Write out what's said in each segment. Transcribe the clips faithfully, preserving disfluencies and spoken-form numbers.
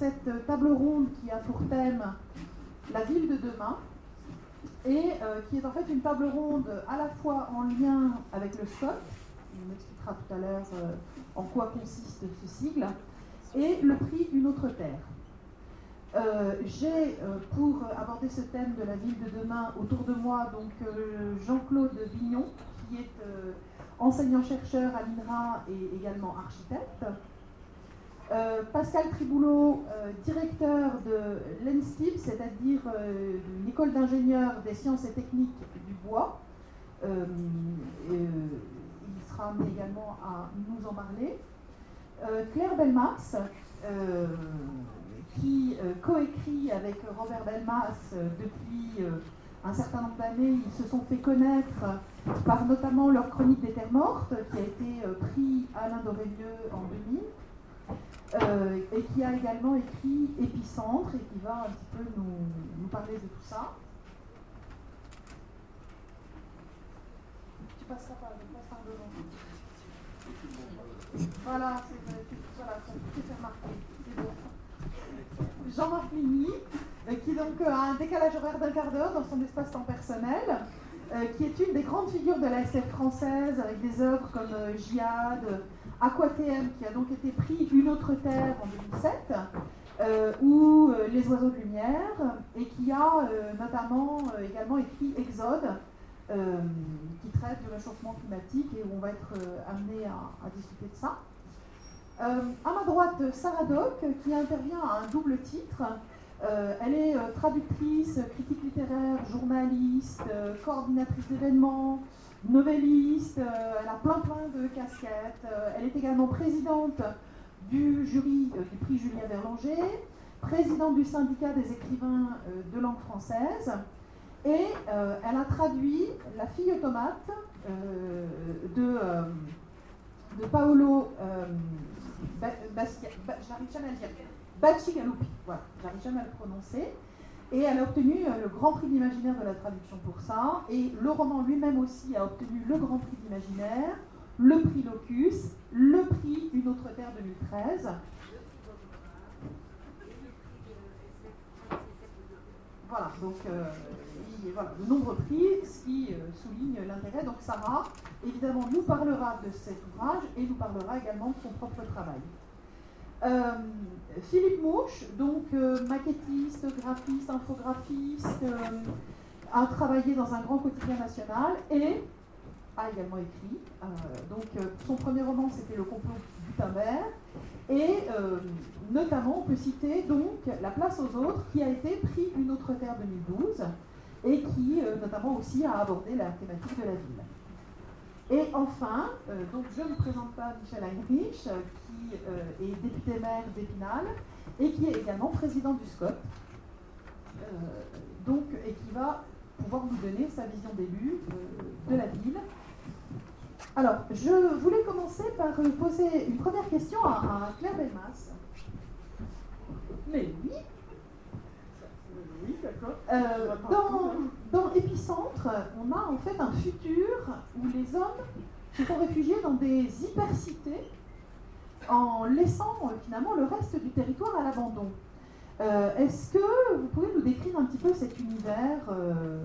cette table ronde qui a pour thème la ville de demain et euh, qui est en fait une table ronde à la fois en lien avec le SCOT, on expliquera tout à l'heure euh, en quoi consiste ce sigle, et le prix Une autre terre. Euh, J'ai euh, pour aborder ce thème de la ville de demain autour de moi donc euh, Jean-Claude Vignon, qui est euh, enseignant-chercheur à l'I N R A et également architecte. Euh, Pascal Triboulot, euh, directeur de l'E N S T I B, c'est-à-dire euh, une école d'ingénieurs des sciences et techniques du bois. Euh, et, euh, il sera amené également à nous en parler. Euh, Claire Belmas, euh, qui euh, coécrit avec Robert Belmas euh, depuis euh, un certain nombre d'années. Ils se sont fait connaître par notamment leur chronique des terres mortes, qui a été euh, pris à Alain Doré-Vieux en deux mille. Euh, et qui a également écrit Épicentre et qui va un petit peu nous, nous parler de tout ça. Tu passeras par, passe par devant. Voilà, c'est voilà, ça peut faire remarquer. C'est bon. Jean-Marc Ligny, euh, qui donc euh, a un décalage horaire d'un quart d'heure dans son espace-temps personnel, euh, qui est une des grandes figures de la S F française, avec des œuvres comme euh, Jihad, Aquatm, qui a donc été pris Une autre terre en deux mille sept, euh, ou euh, Les oiseaux de lumière, et qui a euh, notamment euh, également écrit Exode, euh, qui traite du réchauffement climatique et où on va être euh, amené à, à discuter de ça. Euh, à ma droite, Sarah Doc, qui intervient à un double titre. Euh, elle est euh, traductrice, critique littéraire, journaliste, euh, coordinatrice d'événements, novelliste, euh, elle a plein plein de casquettes. Euh, elle est également présidente du jury euh, du prix Julien Berlanger, présidente du syndicat des écrivains euh, de langue française, et euh, elle a traduit La fille automate euh, de, euh, de Paolo euh, ba Bastia, ba j'arrive jamais à le dire, Bacigalupi, voilà, j'arrive jamais à le prononcer. Et elle a obtenu le Grand Prix de l'Imaginaire de la traduction pour ça. Et le roman lui-même aussi a obtenu le Grand Prix de l'Imaginaire, le prix Locus, le prix Une autre terre deux mille treize. Voilà, donc euh, il, voilà, de nombreux prix, ce qui euh, souligne l'intérêt. Donc Sarah, évidemment, nous parlera de cet ouvrage et nous parlera également de son propre travail. Euh, Philippe Mouche, donc euh, maquettiste, graphiste, infographiste, euh, a travaillé dans un grand quotidien national et a également écrit. Euh, donc euh, son premier roman c'était Le complot du Gutenberg et euh, notamment on peut citer donc La place aux autres qui a été prix Une autre terre deux mille douze et qui euh, notamment aussi a abordé la thématique de la ville. Et enfin, euh, donc je ne présente pas Michel Heinrich, euh, qui euh, est député maire d'Épinal et qui est également président du SCOT, euh, donc, et qui va pouvoir nous donner sa vision d'élu euh, de la ville. Alors, je voulais commencer par poser une première question à, à Claire Belmas. Mais oui, oui, d'accord. Euh, dans, dans Épicentre, on a en fait un futur où les hommes se sont réfugiés dans des hypercités en laissant euh, finalement le reste du territoire à l'abandon. Euh, Est-ce que vous pouvez nous décrire un petit peu cet univers euh...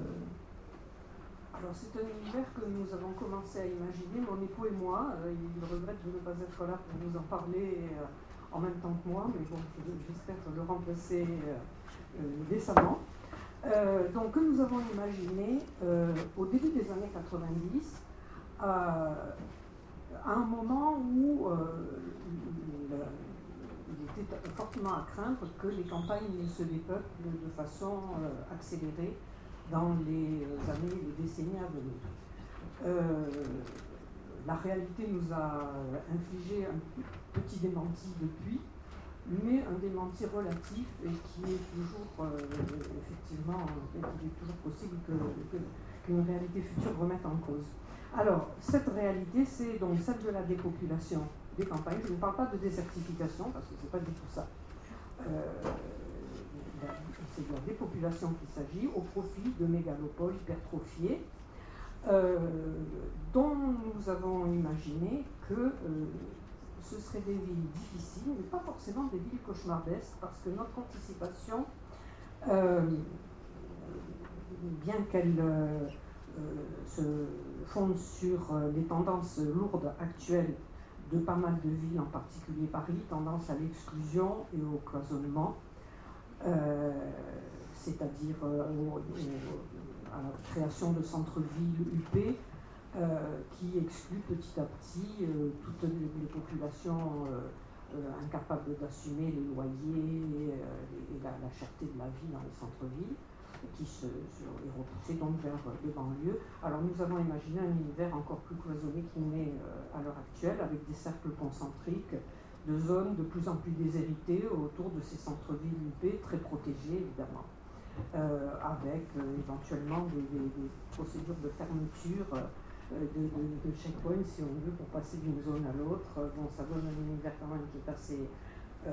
Alors c'est un univers que nous avons commencé à imaginer, mon époux et moi. Euh, il regrette de ne pas être là pour vous en parler euh, en même temps que moi, mais bon, j'espère le remplacer euh, euh, décemment. Euh, donc que nous avons imaginé euh, au début des années quatre-vingt-dix, euh, à un moment où euh, le, il était fortement à craindre que les campagnes se dépeuplent de façon euh, accélérée dans les années, les décennies à venir. Euh, la réalité nous a infligé un petit démenti depuis, mais un démenti relatif et qui est toujours, euh, effectivement, il est toujours possible que, que, qu'une réalité future remette en cause. Alors, cette réalité, c'est donc celle de la dépopulation des campagnes. Je ne parle pas de désertification, parce que ce n'est pas du tout ça. Euh, c'est de la dépopulation qu'il s'agit, au profit de mégalopoles hypertrophiées, euh, dont nous avons imaginé que euh, ce seraient des villes difficiles, mais pas forcément des villes cauchemardesques, parce que notre anticipation, euh, bien qu'elle euh, euh, se fonde sur euh, les tendances lourdes actuelles de pas mal de villes, en particulier Paris, tendance à l'exclusion et au cloisonnement, euh, c'est-à-dire euh, au, au, à la création de centres-villes huppés, Euh, qui exclut petit à petit euh, toutes les, les populations euh, euh, incapables d'assumer les loyers et, euh, et la, la cherté de la vie dans les centres-villes, qui se, se est repoussée donc vers les banlieues. Alors nous avons imaginé un univers encore plus cloisonné qu'il n'est euh, à l'heure actuelle, avec des cercles concentriques de zones de plus en plus déshéritées autour de ces centres-villes huppés, très protégés évidemment, euh, avec euh, éventuellement des, des, des procédures de fermeture euh, De, de, de checkpoint, si on veut, pour passer d'une zone à l'autre. Bon, ça donne un univers quand même qui est assez euh,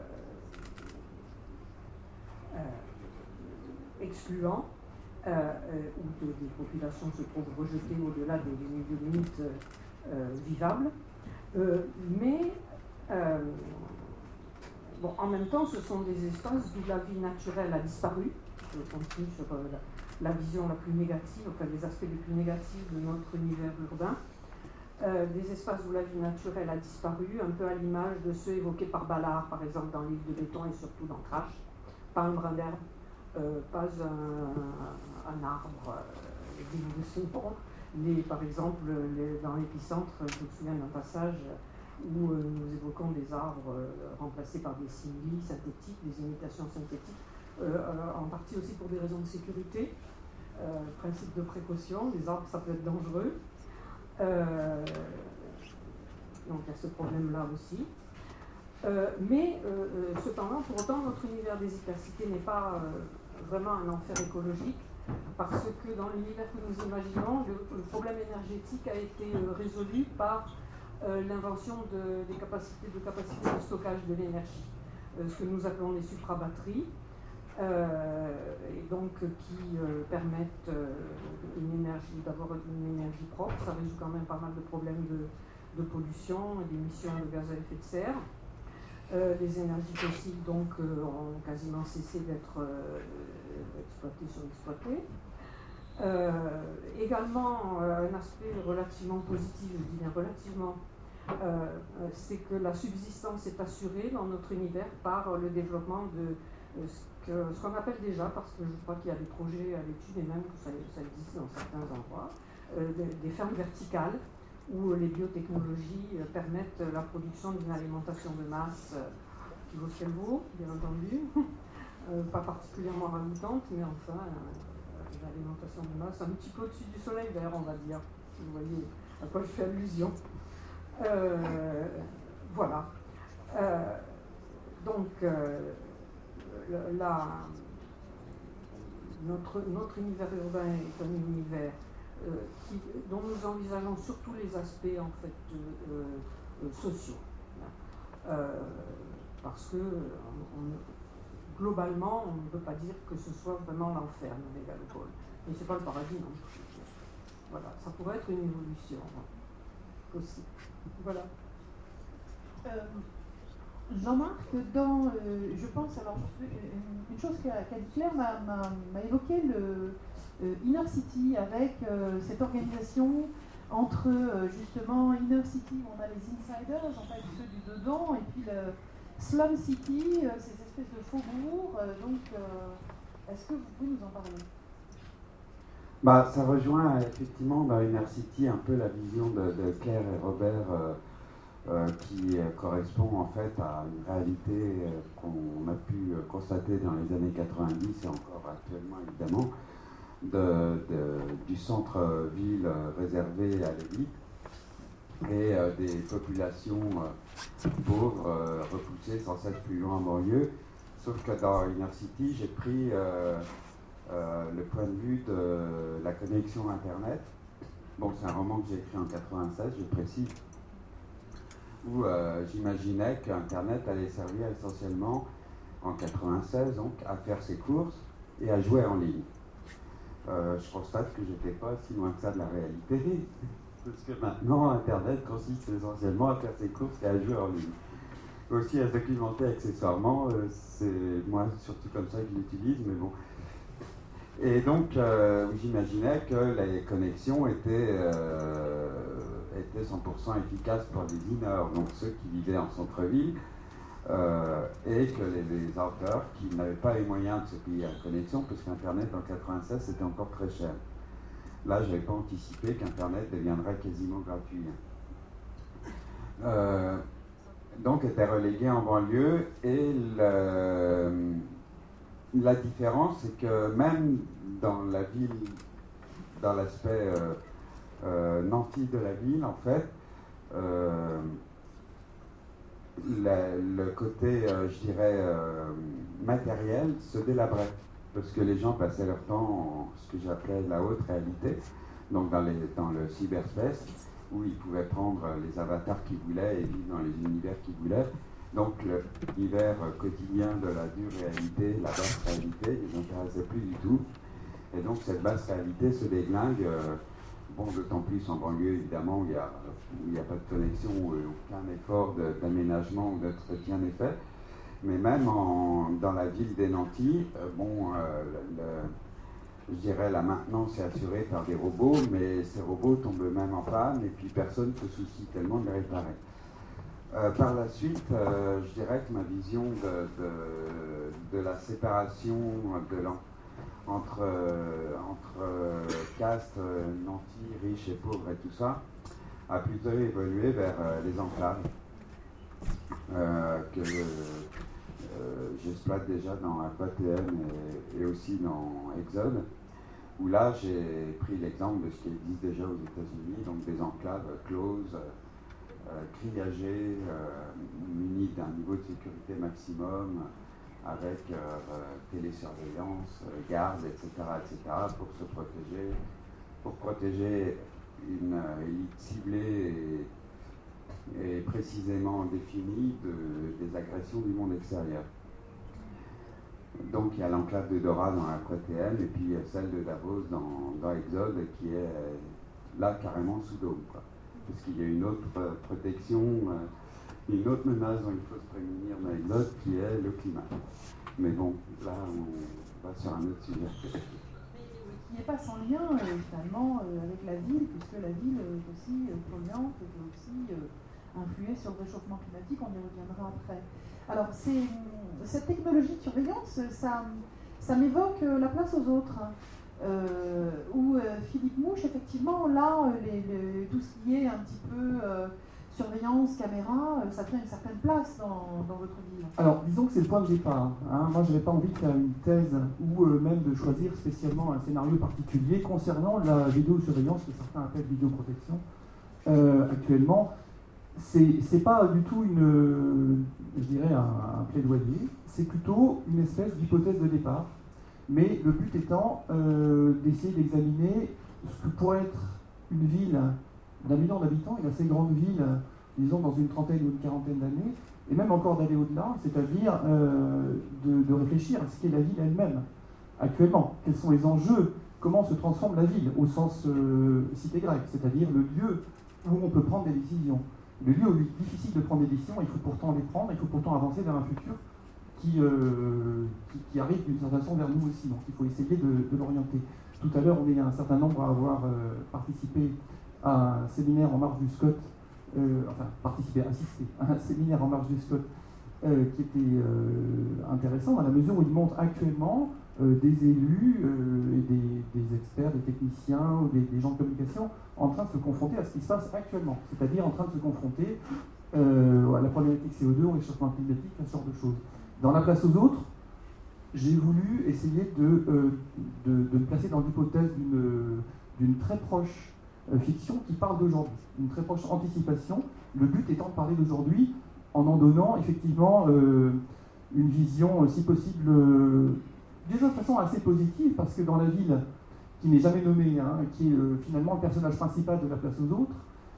euh, excluant, euh, euh, où de, des populations se trouvent rejetées au-delà des, des limites euh, vivables. Euh, mais, euh, bon, en même temps, ce sont des espaces où la vie naturelle a disparu. Je continue sur euh, la, la vision la plus négative, enfin les aspects les plus négatifs de notre univers urbain, euh, des espaces où la vie naturelle a disparu, un peu à l'image de ceux évoqués par Ballard, par exemple, dans l'île de béton et surtout dans Crash. Pas un brin d'herbe, euh, pas un, un arbre euh, digne de ce nom. Les, par exemple, les, dans l'épicentre, je me souviens d'un passage où euh, nous évoquons des arbres euh, remplacés par des similes synthétiques, des imitations synthétiques, euh, en partie aussi pour des raisons de sécurité. Euh, principe de précaution, les arbres ça peut être dangereux. Euh, donc il y a ce problème-là aussi. Euh, mais euh, cependant, pour autant, notre univers des hypercités n'est pas euh, vraiment un enfer écologique, parce que dans l'univers que nous imaginons, le, le problème énergétique a été euh, résolu par euh, l'invention de, des capacités de, capacités de stockage de l'énergie, euh, ce que nous appelons les suprabatteries. Euh, et donc qui euh, permettent euh, une énergie, d'avoir une énergie propre. Ça résout quand même pas mal de problèmes de, de pollution et d'émissions de gaz à effet de serre. Euh, les énergies fossiles donc euh, ont quasiment cessé d'être euh, exploitées, surexploitées. Euh, également euh, un aspect relativement positif, je dis bien relativement, euh, c'est que la subsistance est assurée dans notre univers par le développement de euh, Que, ce qu'on appelle déjà, parce que je crois qu'il y a des projets à l'étude et même que ça, ça existe dans certains endroits, euh, des, des fermes verticales où les biotechnologies euh, permettent la production d'une alimentation de masse euh, qui vaut ce qu'elle vaut, bien entendu, euh, pas particulièrement ragoûtante, mais enfin, euh, une alimentation de masse un petit peu au-dessus du soleil, d'ailleurs, on va dire, si vous voyez à quoi je fais allusion. Euh, voilà. Euh, donc, euh, La, notre, notre univers urbain est un univers euh, qui, dont nous envisageons surtout les aspects en fait euh, euh, sociaux, euh, parce que on, globalement on ne peut pas dire que ce soit vraiment l'enfer la mégalopole, mais c'est pas le paradis non plus. Voilà, ça pourrait être une évolution possible. Voilà. Euh... Jean-Marc, dans, euh, je pense, alors une, une chose qu'a qu dit Claire m'a évoqué le euh, Inner City avec euh, cette organisation entre euh, justement Inner City où on a les insiders, en fait ceux du dedans, et puis le Slum City, euh, ces espèces de faubourgs. Euh, donc, euh, est-ce que vous pouvez nous en parler? Bah, ça rejoint effectivement dans Inner City un peu la vision de, de Claire et Robert. Euh, Euh, qui euh, correspond en fait à une réalité euh, qu'on a pu euh, constater dans les années quatre-vingt-dix et encore actuellement évidemment, de, de, du centre-ville euh, réservé à l'élite et euh, des populations euh, pauvres euh, repoussées sans cesse plus loin en banlieue. Sauf que dans Inner City, j'ai pris euh, euh, le point de vue de la connexion Internet. Bon, c'est un roman que j'ai écrit en quatre-vingt-seize, je précise, où euh, j'imaginais qu'Internet allait servir essentiellement, en quatre-vingt-seize, donc, à faire ses courses et à jouer en ligne. Euh, je constate que j'étais pas si loin que ça de la réalité. parce que maintenant, Internet consiste essentiellement à faire ses courses et à jouer en ligne. Aussi à se documenter accessoirement, euh, c'est moi surtout comme ça que je l'utilise, mais bon. Et donc, euh, j'imaginais que les connexions étaient, euh, étaient cent pour cent efficaces pour les iners, donc ceux qui vivaient en centre-ville, euh, et que les, les auteurs qui n'avaient pas les moyens de se payer la connexion, parce qu'Internet en quatre-vingt-seize c'était encore très cher. Là, je n'avais pas anticipé qu'Internet deviendrait quasiment gratuit. Euh, donc, était relégué en banlieue, et le, la différence, c'est que même dans la ville, dans l'aspect euh, euh, nanti de la ville, en fait, euh, la, le côté, euh, je dirais, euh, matériel se délabrait. Parce que les gens passaient leur temps en ce que j'appelais la haute réalité, donc dans, les, dans le cyberspace, où ils pouvaient prendre les avatars qu'ils voulaient et vivre dans les univers qu'ils voulaient. Donc l'univers quotidien de la dure réalité, la basse réalité, ne les intéressait plus du tout. Et donc cette basse réalité se déglingue, euh, bon, d'autant plus en banlieue évidemment, où il n'y a, a pas de connexion, où aucun effort d'aménagement ou d'entretien n'est fait. Mais même en, dans la ville des Nantis, euh, bon, euh, le, je dirais la maintenance est assurée par des robots, mais ces robots tombent même en panne et puis personne ne se soucie tellement de les réparer. Euh, par la suite, euh, je dirais que ma vision de, de, de la séparation de entre, euh, entre euh, castes, euh, nantis, riches et pauvres et tout ça, a plutôt évolué vers euh, les enclaves. Euh, que euh, j'exploite déjà dans Aqua T M et, et aussi dans Exode, où là j'ai pris l'exemple de ce qui existe déjà aux États-Unis, donc des enclaves closes, euh, grillagées, euh, munies d'un niveau de sécurité maximum, avec euh, télésurveillance, euh, garde, et cetera, et cetera, pour se protéger, pour protéger une euh, élite ciblée et et précisément définie de, des agressions du monde extérieur. Donc il y a l'enclave de Dora dans Aqua T M et puis celle de Davos dans, dans Exode qui est là carrément sous dôme, quoi. Parce qu'il y a une autre protection, une autre menace dont il faut se prémunir dans Exode qui est le climat. Mais bon, là on va sur un autre sujet. Qui n'est pas sans lien euh, finalement euh, avec la ville, puisque la ville est aussi euh, polluante et peut aussi euh, influer sur le réchauffement climatique, on y reviendra après. Alors, cette technologie de surveillance, ça, ça m'évoque la place aux autres, euh, où euh, Philippe Mouche, effectivement, là, les, les, tout ce qui est un petit peu euh, surveillance, caméra, ça prend une certaine place dans, dans votre ville. Alors, disons que c'est le point de départ. Hein. Moi, je n'avais pas envie de faire une thèse ou euh, même de choisir spécialement un scénario particulier concernant la vidéosurveillance, que certains appellent vidéoprotection, euh, actuellement. C'est pas du tout une, je dirais, un, un plaidoyer, c'est plutôt une espèce d'hypothèse de départ, mais le but étant euh, d'essayer d'examiner ce que pourrait être une ville d'un million d'habitants, une assez grande ville, disons dans une trentaine ou une quarantaine d'années, et même encore d'aller au-delà, c'est-à-dire euh, de, de réfléchir à ce qu'est la ville elle-même, actuellement. Quels sont les enjeux, comment se transforme la ville, au sens euh, cité grecque, c'est-à-dire le lieu où on peut prendre des décisions. Le lieu où il est difficile de prendre des décisions, il faut pourtant les prendre, il faut pourtant avancer vers un futur qui, euh, qui, qui arrive d'une certaine façon vers nous aussi. Donc il faut essayer de, de l'orienter. Tout à l'heure, on est un certain nombre à avoir euh, participé à un séminaire en marge du Scott, euh, enfin participé, assisté à un séminaire en marge du Scott euh, qui était euh, intéressant à la mesure où il montre actuellement euh, des élus euh, et des, des experts, des techniciens ou des, des gens de communication en train de se confronter à ce qui se passe actuellement, c'est-à-dire en train de se confronter euh, à la problématique C O deux, au réchauffement climatique, à ce genre de choses. Dans la place aux autres, j'ai voulu essayer de, euh, de, de me placer dans l'hypothèse d'une très proche euh, fiction qui parle d'aujourd'hui, une très proche anticipation, le but étant de parler d'aujourd'hui en en donnant effectivement euh, une vision, si possible, euh, déjà de façon assez positive, parce que dans la ville, qui n'est jamais nommé, hein, qui est euh, finalement le personnage principal de la place aux autres,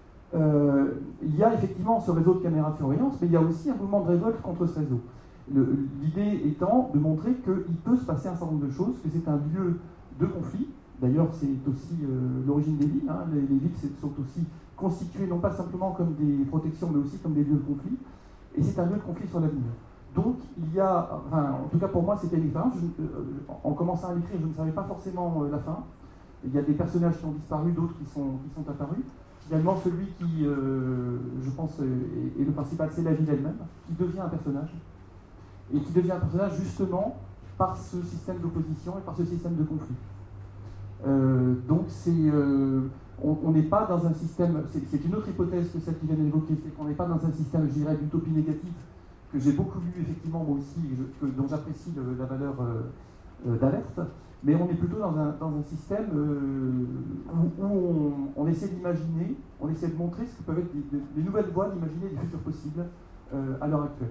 euh, il y a effectivement ce réseau de caméras de surveillance, mais il y a aussi un mouvement de révolte contre ce réseau. L'idée étant de montrer qu'il peut se passer un certain nombre de choses, que c'est un lieu de conflit, D'ailleurs, c'est aussi euh, l'origine des villes. Hein. Les, les villes sont aussi constituées non pas simplement comme des protections, mais aussi comme des lieux de conflit. Et c'est un lieu de conflit sur l'avenir. Donc, il y a, enfin, en tout cas pour moi, c'était une expérience. Je, euh, en commençant à l'écrire, je ne savais pas forcément euh, la fin. Il y a des personnages qui ont disparu, d'autres qui sont, qui sont apparus. Finalement, celui qui, euh, je pense, est, est le principal, c'est la ville elle-même, qui devient un personnage. Et qui devient un personnage justement par ce système d'opposition et par ce système de conflit. Euh, donc, c'est, euh, on n'est pas dans un système, c'est une autre hypothèse que celle qui vient d'évoquer, c'est qu'on n'est pas dans un système, je dirais, d'utopie négative, que j'ai beaucoup lu effectivement moi aussi, et je, que, dont j'apprécie la valeur euh, euh, d'alerte, mais on est plutôt dans un, dans un système euh, où, où on, on essaie d'imaginer, on essaie de montrer ce que peuvent être des, des nouvelles voies d'imaginer des futurs possibles euh, à l'heure actuelle.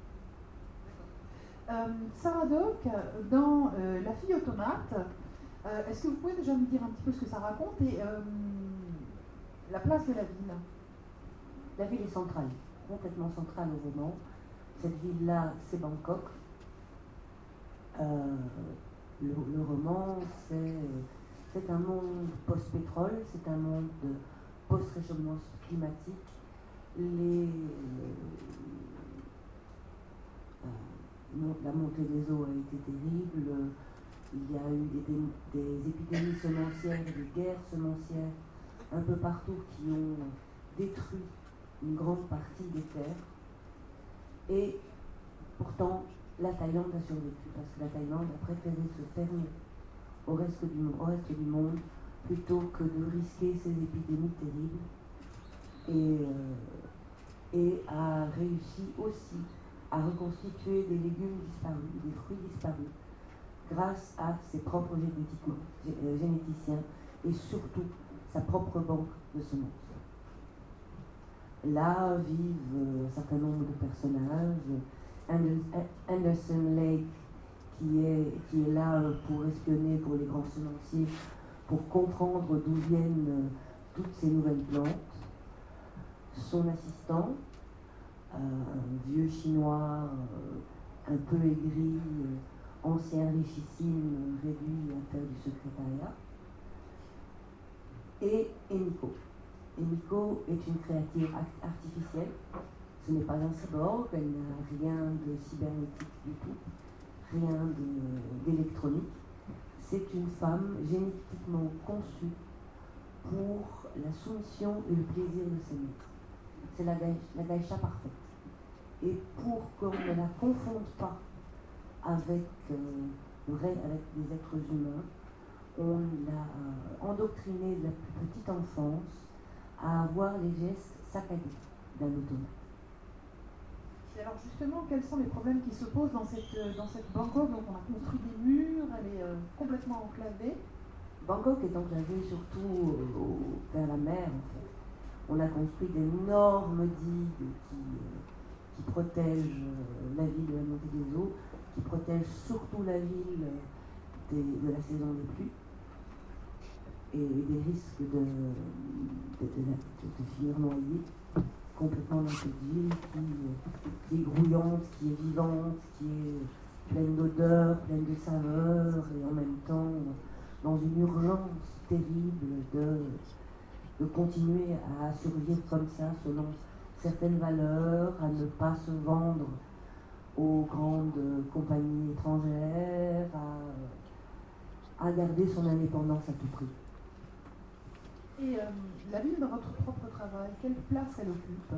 Euh, Sarah Dock, dans euh, La fille automate, euh, est-ce que vous pouvez déjà nous dire un petit peu ce que ça raconte et euh, la place de la ville? La ville est centrale, complètement centrale au roman. Cette ville-là, c'est Bangkok. Euh, le, le roman, c'est un monde post-pétrole, c'est un monde post-réchauffement climatique. Les, euh, la montée des eaux a été terrible. Il y a eu des, des épidémies semencières, des guerres semencières un peu partout qui ont détruit une grande partie des terres. Et pourtant, la Thaïlande a survécu, parce que la Thaïlande a préféré se fermer au reste du, au reste du monde plutôt que de risquer ces épidémies terribles. Et, euh, et a réussi aussi à reconstituer des légumes disparus, des fruits disparus, grâce à ses propres généticiens et surtout sa propre banque de semences. Là vivent un certain nombre de personnages. Anderson Lake, qui est, qui est là pour espionner pour les grands semenciers, pour comprendre d'où viennent toutes ces nouvelles plantes. Son assistant, euh, un vieux chinois, euh, un peu aigri, euh, ancien richissime, réduit à faire du secrétariat. Et Emiko. Emiko est une créature artificielle. Ce n'est pas un cyborg, elle n'a rien de cybernétique du tout, rien d'électronique. C'est une femme génétiquement conçue pour la soumission et le plaisir de s'aimer. C'est la, la geisha parfaite. Et pour qu'on ne la confonde pas avec, euh, le reste, avec des êtres humains, on l'a euh, endoctrinée de la plus petite enfance à avoir les gestes saccadés d'un automate. Et alors justement, quels sont les problèmes qui se posent dans cette, dans cette Bangkok? Donc on a construit des murs, elle est euh, complètement enclavée. Bangkok est enclavée surtout euh, vers la mer en fait. On a construit d'énormes digues qui, euh, qui protègent euh, la ville de la montée des eaux, qui protègent surtout la ville des, de la saison des pluies et des risques de, de, de, de, de finir noyé complètement dans cette ville qui, qui est grouillante, qui est vivante, qui est pleine d'odeurs, pleine de saveurs et en même temps dans une urgence terrible de, de continuer à survivre comme ça selon certaines valeurs, à ne pas se vendre aux grandes compagnies étrangères, à, à garder son indépendance à tout prix. Et euh, la ville dans votre propre travail, quelle place elle occupe?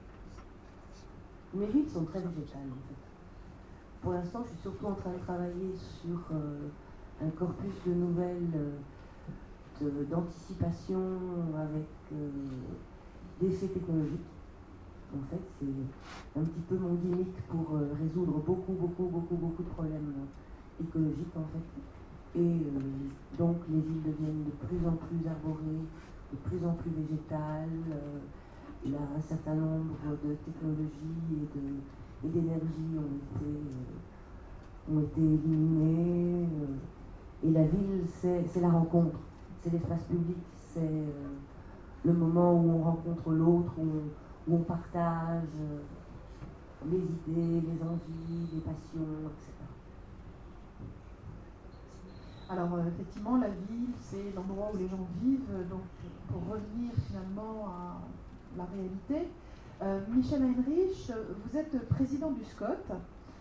Mes villes sont très végétales en fait. Pour l'instant, je suis surtout en train de travailler sur euh, un corpus de nouvelles euh, d'anticipation avec euh, des essais technologiques. En fait, c'est un petit peu mon gimmick pour euh, résoudre beaucoup, beaucoup, beaucoup, beaucoup de problèmes euh, écologiques en fait. Et euh, donc les villes deviennent de plus en plus arborées, de plus en plus végétales. Euh, là, un certain nombre de technologies et d'énergies ont été, euh, ont été éliminées. Euh, et la ville, c'est la rencontre, c'est l'espace public, c'est euh, le moment où on rencontre l'autre, où, où on partage euh, les idées, les envies, les passions, et cetera. Alors euh, effectivement, la ville, c'est l'endroit où les gens vivent, donc pour revenir finalement à la réalité. Euh, Michel Heinrich, vous êtes président du S C O T,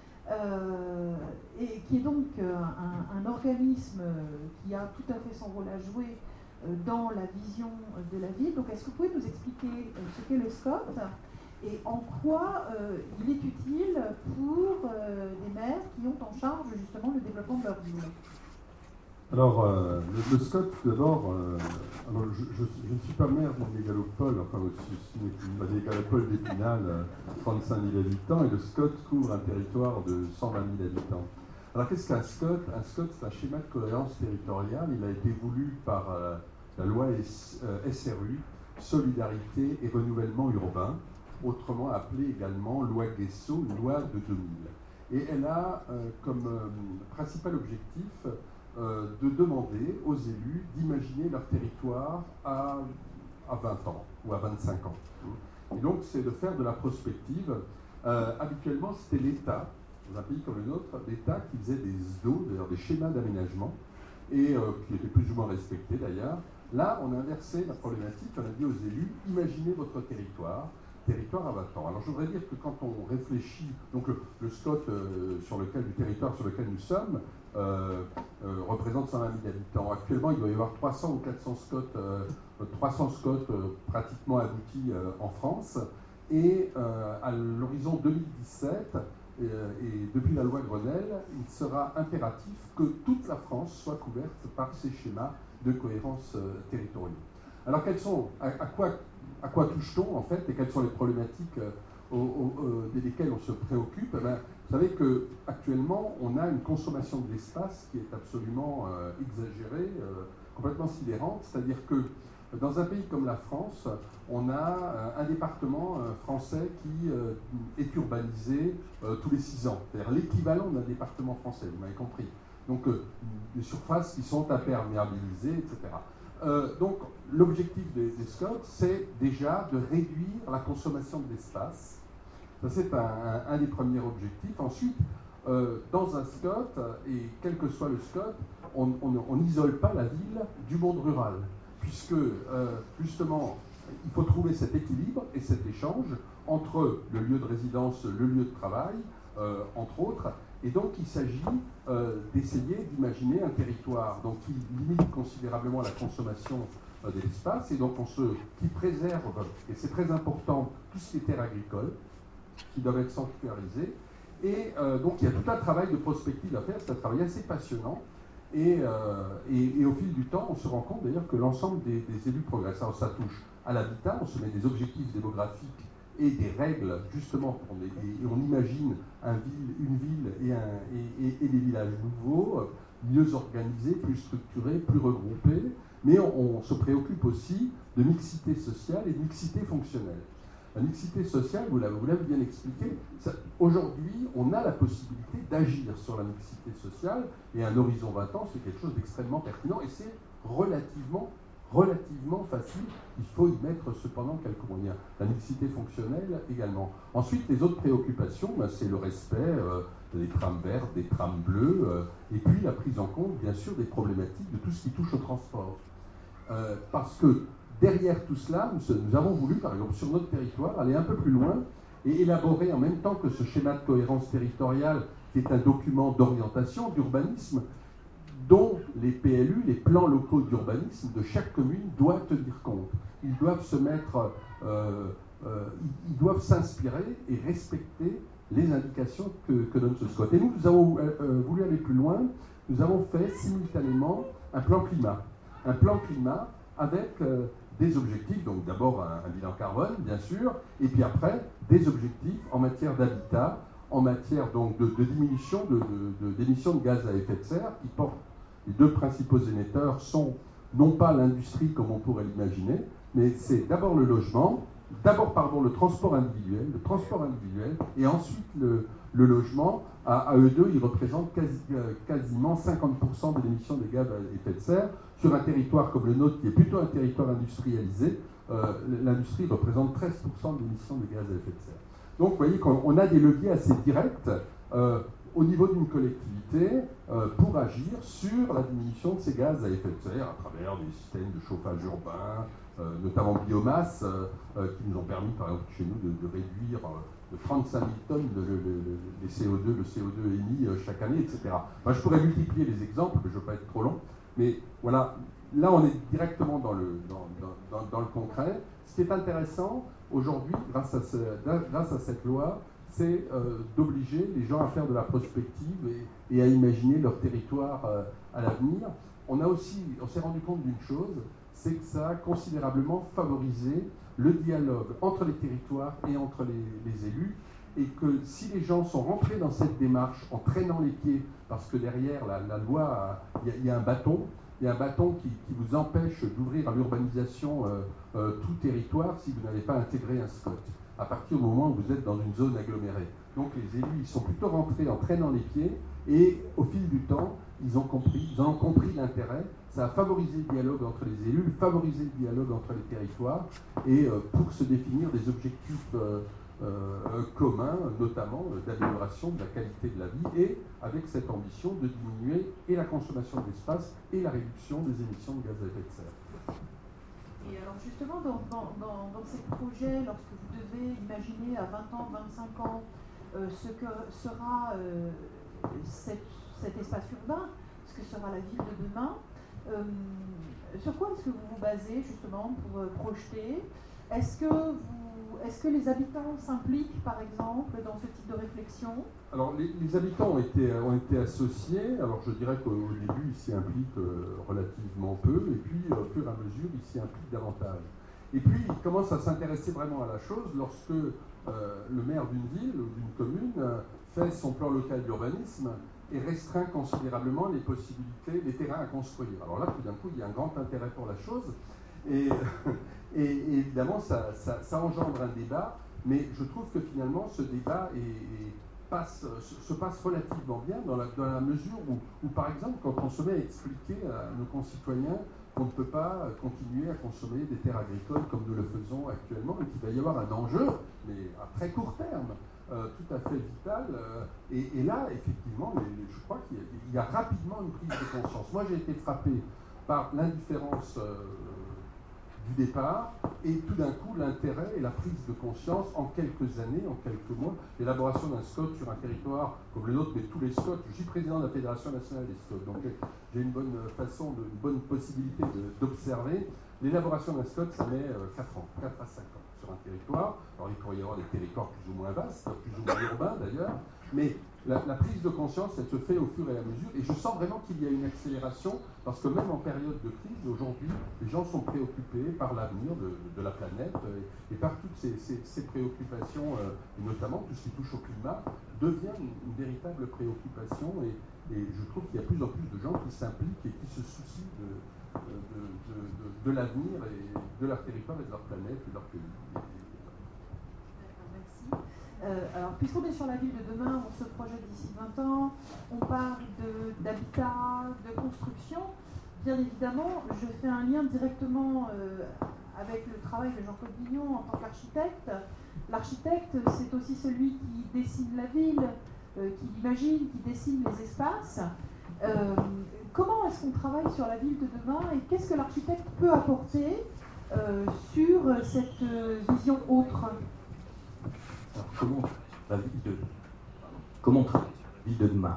euh, et qui est donc un, un organisme qui a tout à fait son rôle à jouer dans la vision de la ville. Donc est-ce que vous pouvez nous expliquer ce qu'est le S C O T et en quoi euh, il est utile pour euh, les maires qui ont en charge justement le développement de leur ville? Alors, euh, le, le S C O T, d'abord, euh, alors je, je, je ne suis pas maire d'une mégalopole, enfin, je suis une mégalopole d'Épinal, euh, trente-cinq mille habitants, et le S C O T couvre un territoire de cent vingt mille habitants. Alors, qu'est-ce qu'un S C O T? Un S C O T, c'est un schéma de cohérence territoriale. Il a été voulu par euh, la loi S, euh, S R U, Solidarité et Renouvellement Urbain, autrement appelée également loi Guesso, loi de deux mille. Et elle a euh, comme euh, principal objectif Euh, de demander aux élus d'imaginer leur territoire à, à vingt ans ou à vingt-cinq ans. Et donc, c'est de faire de la prospective. Euh, habituellement, c'était l'État, dans un pays comme le nôtre, l'État qui faisait des S D O, d'ailleurs des schémas d'aménagement, et euh, qui étaient plus ou moins respectés d'ailleurs. Là, on a inversé la problématique, on a dit aux élus, imaginez votre territoire, territoire à vingt ans. Alors, je voudrais dire que quand on réfléchit, donc le, le S C O T euh, sur lequel, du territoire sur lequel nous sommes, Euh, euh, représente cent vingt mille habitants. Actuellement, il doit y avoir trois cents ou quatre cents S C O T, euh, trois cents S C O T euh, pratiquement aboutis euh, en France. Et euh, à l'horizon deux mille dix-sept, euh, et depuis la loi Grenelle, il sera impératif que toute la France soit couverte par ces schémas de cohérence euh, territoriaux. Alors, quels sont, à, à quoi, à quoi touche-t-on en fait, et quelles sont les problématiques euh, au, au, euh, desquelles on se préoccupe? Eh bien, vous savez qu'actuellement, on a une consommation de l'espace qui est absolument euh, exagérée, euh, complètement sidérante. C'est-à-dire que dans un pays comme la France, on a euh, un département euh, français qui euh, est urbanisé euh, tous les six ans. C'est-à-dire l'équivalent d'un département français, vous m'avez compris. Donc, euh, des surfaces qui sont imperméabilisées, et cetera. Euh, donc, l'objectif des, des S C O T, c'est déjà de réduire la consommation de l'espace. Ça, c'est un, un, un des premiers objectifs. Ensuite, euh, dans un S C O T, et quel que soit le S C O T, on n'isole pas la ville du monde rural, puisque, euh, justement, il faut trouver cet équilibre et cet échange entre le lieu de résidence, le lieu de travail, euh, entre autres. Et donc, il s'agit euh, d'essayer d'imaginer un territoire donc, qui limite considérablement la consommation euh, de l'espace, et donc on se, qui préserve, et c'est très important, tout ce qui est terres agricoles, qui doivent être sanctuarisés. Et euh, donc, il y a tout un travail de prospective à faire, c'est un travail assez passionnant. Et, euh, et, et au fil du temps, on se rend compte d'ailleurs que l'ensemble des, des élus progressent. Alors, ça touche à l'habitat, on se met des objectifs démographiques et des règles, justement, pour des, et, et on imagine un ville, une ville et, un, et, et, et des villages nouveaux, mieux organisés, plus structurés, plus regroupés. Mais on, on se préoccupe aussi de mixité sociale et de mixité fonctionnelle. La mixité sociale, vous l'avez bien expliqué, aujourd'hui, on a la possibilité d'agir sur la mixité sociale, et un horizon vingt ans, c'est quelque chose d'extrêmement pertinent, et c'est relativement, relativement facile. Il faut y mettre cependant quelques moyens. La mixité fonctionnelle également. Ensuite, les autres préoccupations, ben, c'est le respect euh, des trams vertes, des trams bleus, euh, et puis la prise en compte, bien sûr, des problématiques de tout ce qui touche au transport. Euh, parce que derrière tout cela, nous, nous avons voulu, par exemple, sur notre territoire, aller un peu plus loin et élaborer en même temps que ce schéma de cohérence territoriale, qui est un document d'orientation, d'urbanisme, dont les P L U, les plans locaux d'urbanisme de chaque commune, doivent tenir compte. Ils doivent se mettre, euh, euh, ils doivent s'inspirer et respecter les indications que, que donne ce S C O T. Et nous, nous avons euh, voulu aller plus loin. Nous avons fait simultanément un plan climat. Un plan climat avec euh, des objectifs, donc d'abord un, un bilan carbone, bien sûr, et puis après, des objectifs en matière d'habitat, en matière donc de, de diminution de, de, de, d'émissions de gaz à effet de serre, qui portent, les deux principaux émetteurs sont non pas l'industrie comme on pourrait l'imaginer, mais c'est d'abord le logement, d'abord pardon, le transport individuel, le transport individuel, et ensuite le, le logement. À, à eux deux, ils représentent quasi, euh, quasiment cinquante pour cent de l'émission des gaz à effet de serre. Sur un territoire comme le nôtre, qui est plutôt un territoire industrialisé, euh, l'industrie représente treize pour cent de l'émission de gaz à effet de serre. Donc, vous voyez qu'on a des leviers assez directs. Euh, au niveau d'une collectivité euh, pour agir sur la diminution de ces gaz à effet de serre à travers des systèmes de chauffage urbain, euh, notamment biomasse, euh, euh, qui nous ont permis, par exemple, chez nous, de, de réduire euh, de trente-cinq mille tonnes de, de, de, de, de C O deux, le C O deux émis euh, chaque année, et cetera. Enfin, je pourrais multiplier les exemples, mais je ne veux pas être trop long. Mais voilà, là, on est directement dans le, dans, dans, dans, dans le concret. Ce qui est intéressant aujourd'hui, grâce à, ce, grâce à cette loi, c'est euh, d'obliger les gens à faire de la prospective et, et à imaginer leur territoire euh, à l'avenir. On a aussi, on s'est rendu compte d'une chose, c'est que ça a considérablement favorisé le dialogue entre les territoires et entre les, les élus, et que si les gens sont rentrés dans cette démarche en traînant les pieds, parce que derrière la, la loi, il y, y a un bâton, il y a un bâton qui, qui vous empêche d'ouvrir à l'urbanisation euh, euh, tout territoire si vous n'avez pas intégré un SCOT, à partir du moment où vous êtes dans une zone agglomérée. Donc les élus, ils sont plutôt rentrés en traînant les pieds, et au fil du temps, ils ont compris, ils ont compris l'intérêt. Ça a favorisé le dialogue entre les élus, favorisé le dialogue entre les territoires, et euh, pour se définir des objectifs euh, euh, communs, notamment euh, d'amélioration de la qualité de la vie, et avec cette ambition de diminuer et la consommation d'espace et la réduction des émissions de gaz à effet de serre. Et alors justement, dans, dans, dans, dans ces projets, lorsque vous devez imaginer à vingt ans, vingt-cinq ans, euh, ce que sera euh, cette, cet espace urbain, ce que sera la ville de demain, euh, sur quoi est-ce que vous vous basez justement pour euh, projeter? Est-ce que, vous, est-ce que les habitants s'impliquent par exemple dans ce type de réflexion? Alors les, les habitants ont été, ont été associés, alors je dirais qu'au début ils s'y impliquent euh, relativement peu, et puis au fur et à mesure ils s'y impliquent davantage. Et puis ils commencent à s'intéresser vraiment à la chose lorsque euh, le maire d'une ville ou d'une commune euh, fait son plan local d'urbanisme et restreint considérablement les possibilités, les terrains à construire. Alors là, tout d'un coup, il y a un grand intérêt pour la chose, et, et, et évidemment, ça, ça, ça engendre un débat, mais je trouve que finalement, ce débat est, est, passe, se passe relativement bien dans la, dans la mesure où, où, par exemple, quand on se met à expliquer à nos concitoyens qu'on ne peut pas continuer à consommer des terres agricoles comme nous le faisons actuellement, et qu'il va y avoir un enjeu, mais à très court terme, Euh, tout à fait vital. Euh, et, et là, effectivement, les, les, je crois qu'il y, y a rapidement une prise de conscience. Moi, j'ai été frappé par l'indifférence euh, du départ et tout d'un coup l'intérêt et la prise de conscience en quelques années, en quelques mois. L'élaboration d'un SCOT sur un territoire comme le nôtre, mais tous les SCOT. Je suis président de la Fédération nationale des SCOT, donc j'ai une bonne façon, de, une bonne possibilité d'observer. L'élaboration d'un SCOT, ça met euh, quatre ans, quatre à cinq ans sur un territoire. Alors il pourrait y avoir des territoires plus ou moins vastes, plus ou moins urbains d'ailleurs, mais la, la prise de conscience, elle se fait au fur et à mesure, et je sens vraiment qu'il y a une accélération, parce que même en période de crise, aujourd'hui, les gens sont préoccupés par l'avenir de, de la planète, et, et par toutes ces, ces, ces préoccupations, euh, et notamment tout ce qui touche au climat, devient une, une véritable préoccupation, et, et je trouve qu'il y a plus en plus de gens qui s'impliquent et qui se soucient de De, de, de, de l'avenir et de leur territoire et de leur planète et de leur pays. Merci. Euh, alors, puisqu'on est sur la ville de demain, on se projette d'ici vingt ans, on parle d'habitat, de, de construction. Bien évidemment, je fais un lien directement euh, avec le travail de Jean-Claude Vignon en tant qu'architecte. L'architecte, c'est aussi celui qui dessine la ville, euh, qui l'imagine, qui dessine les espaces. Euh, comment est-ce qu'on travaille sur la ville de demain et qu'est-ce que l'architecte peut apporter euh, sur cette euh, vision autre? Alors, comment la ville de, comment la ville de demain?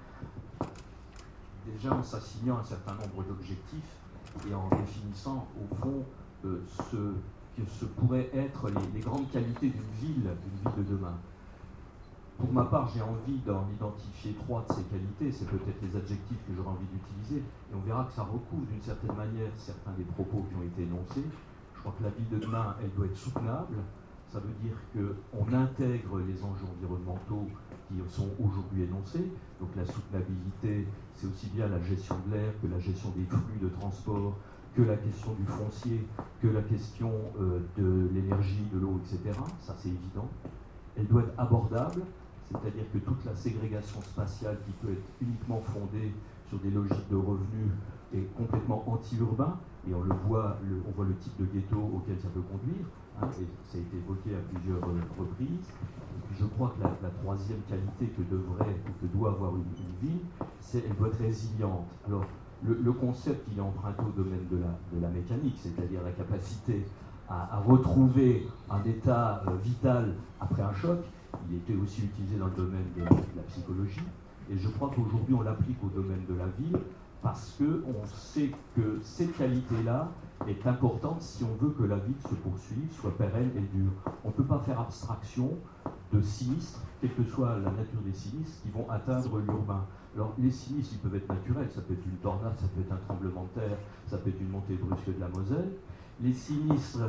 Déjà en s'assignant un certain nombre d'objectifs et en définissant au fond euh, ce que ce pourraient être les, les grandes qualités d'une ville, d'une ville de demain. Pour ma part, j'ai envie d'en identifier trois de ces qualités, c'est peut-être les adjectifs que j'aurais envie d'utiliser, et on verra que ça recouvre d'une certaine manière certains des propos qui ont été énoncés. Je crois que la ville de demain, elle doit être soutenable, ça veut dire qu'on intègre les enjeux environnementaux qui sont aujourd'hui énoncés, donc la soutenabilité, c'est aussi bien la gestion de l'air que la gestion des flux de transport, que la question du foncier, que la question euh, de l'énergie, de l'eau, et cetera. Ça, c'est évident. Elle doit être abordable, c'est-à-dire que toute la ségrégation spatiale qui peut être uniquement fondée sur des logiques de revenus est complètement anti-urbain, et on le voit, le, on voit le type de ghetto auquel ça peut conduire. hein, et ça a été évoqué à plusieurs reprises. Et puis je crois que la, la troisième qualité que devrait ou que doit avoir une, une ville, c'est qu'elle doit être résiliente. Alors, le, le concept, il est emprunté au domaine de la, de la mécanique, c'est-à-dire la capacité à, à retrouver un état euh, vital après un choc. Il était aussi utilisé dans le domaine de, de la psychologie. Et je crois qu'aujourd'hui, on l'applique au domaine de la ville parce qu'on sait que cette qualité-là est importante si on veut que la ville se poursuive, soit pérenne et dure. On ne peut pas faire abstraction de sinistres, quelle que soit la nature des sinistres, qui vont atteindre l'urbain. Alors, les sinistres, ils peuvent être naturels, ça peut être une tornade, ça peut être un tremblement de terre, ça peut être une montée brusque de la Moselle. Les sinistres,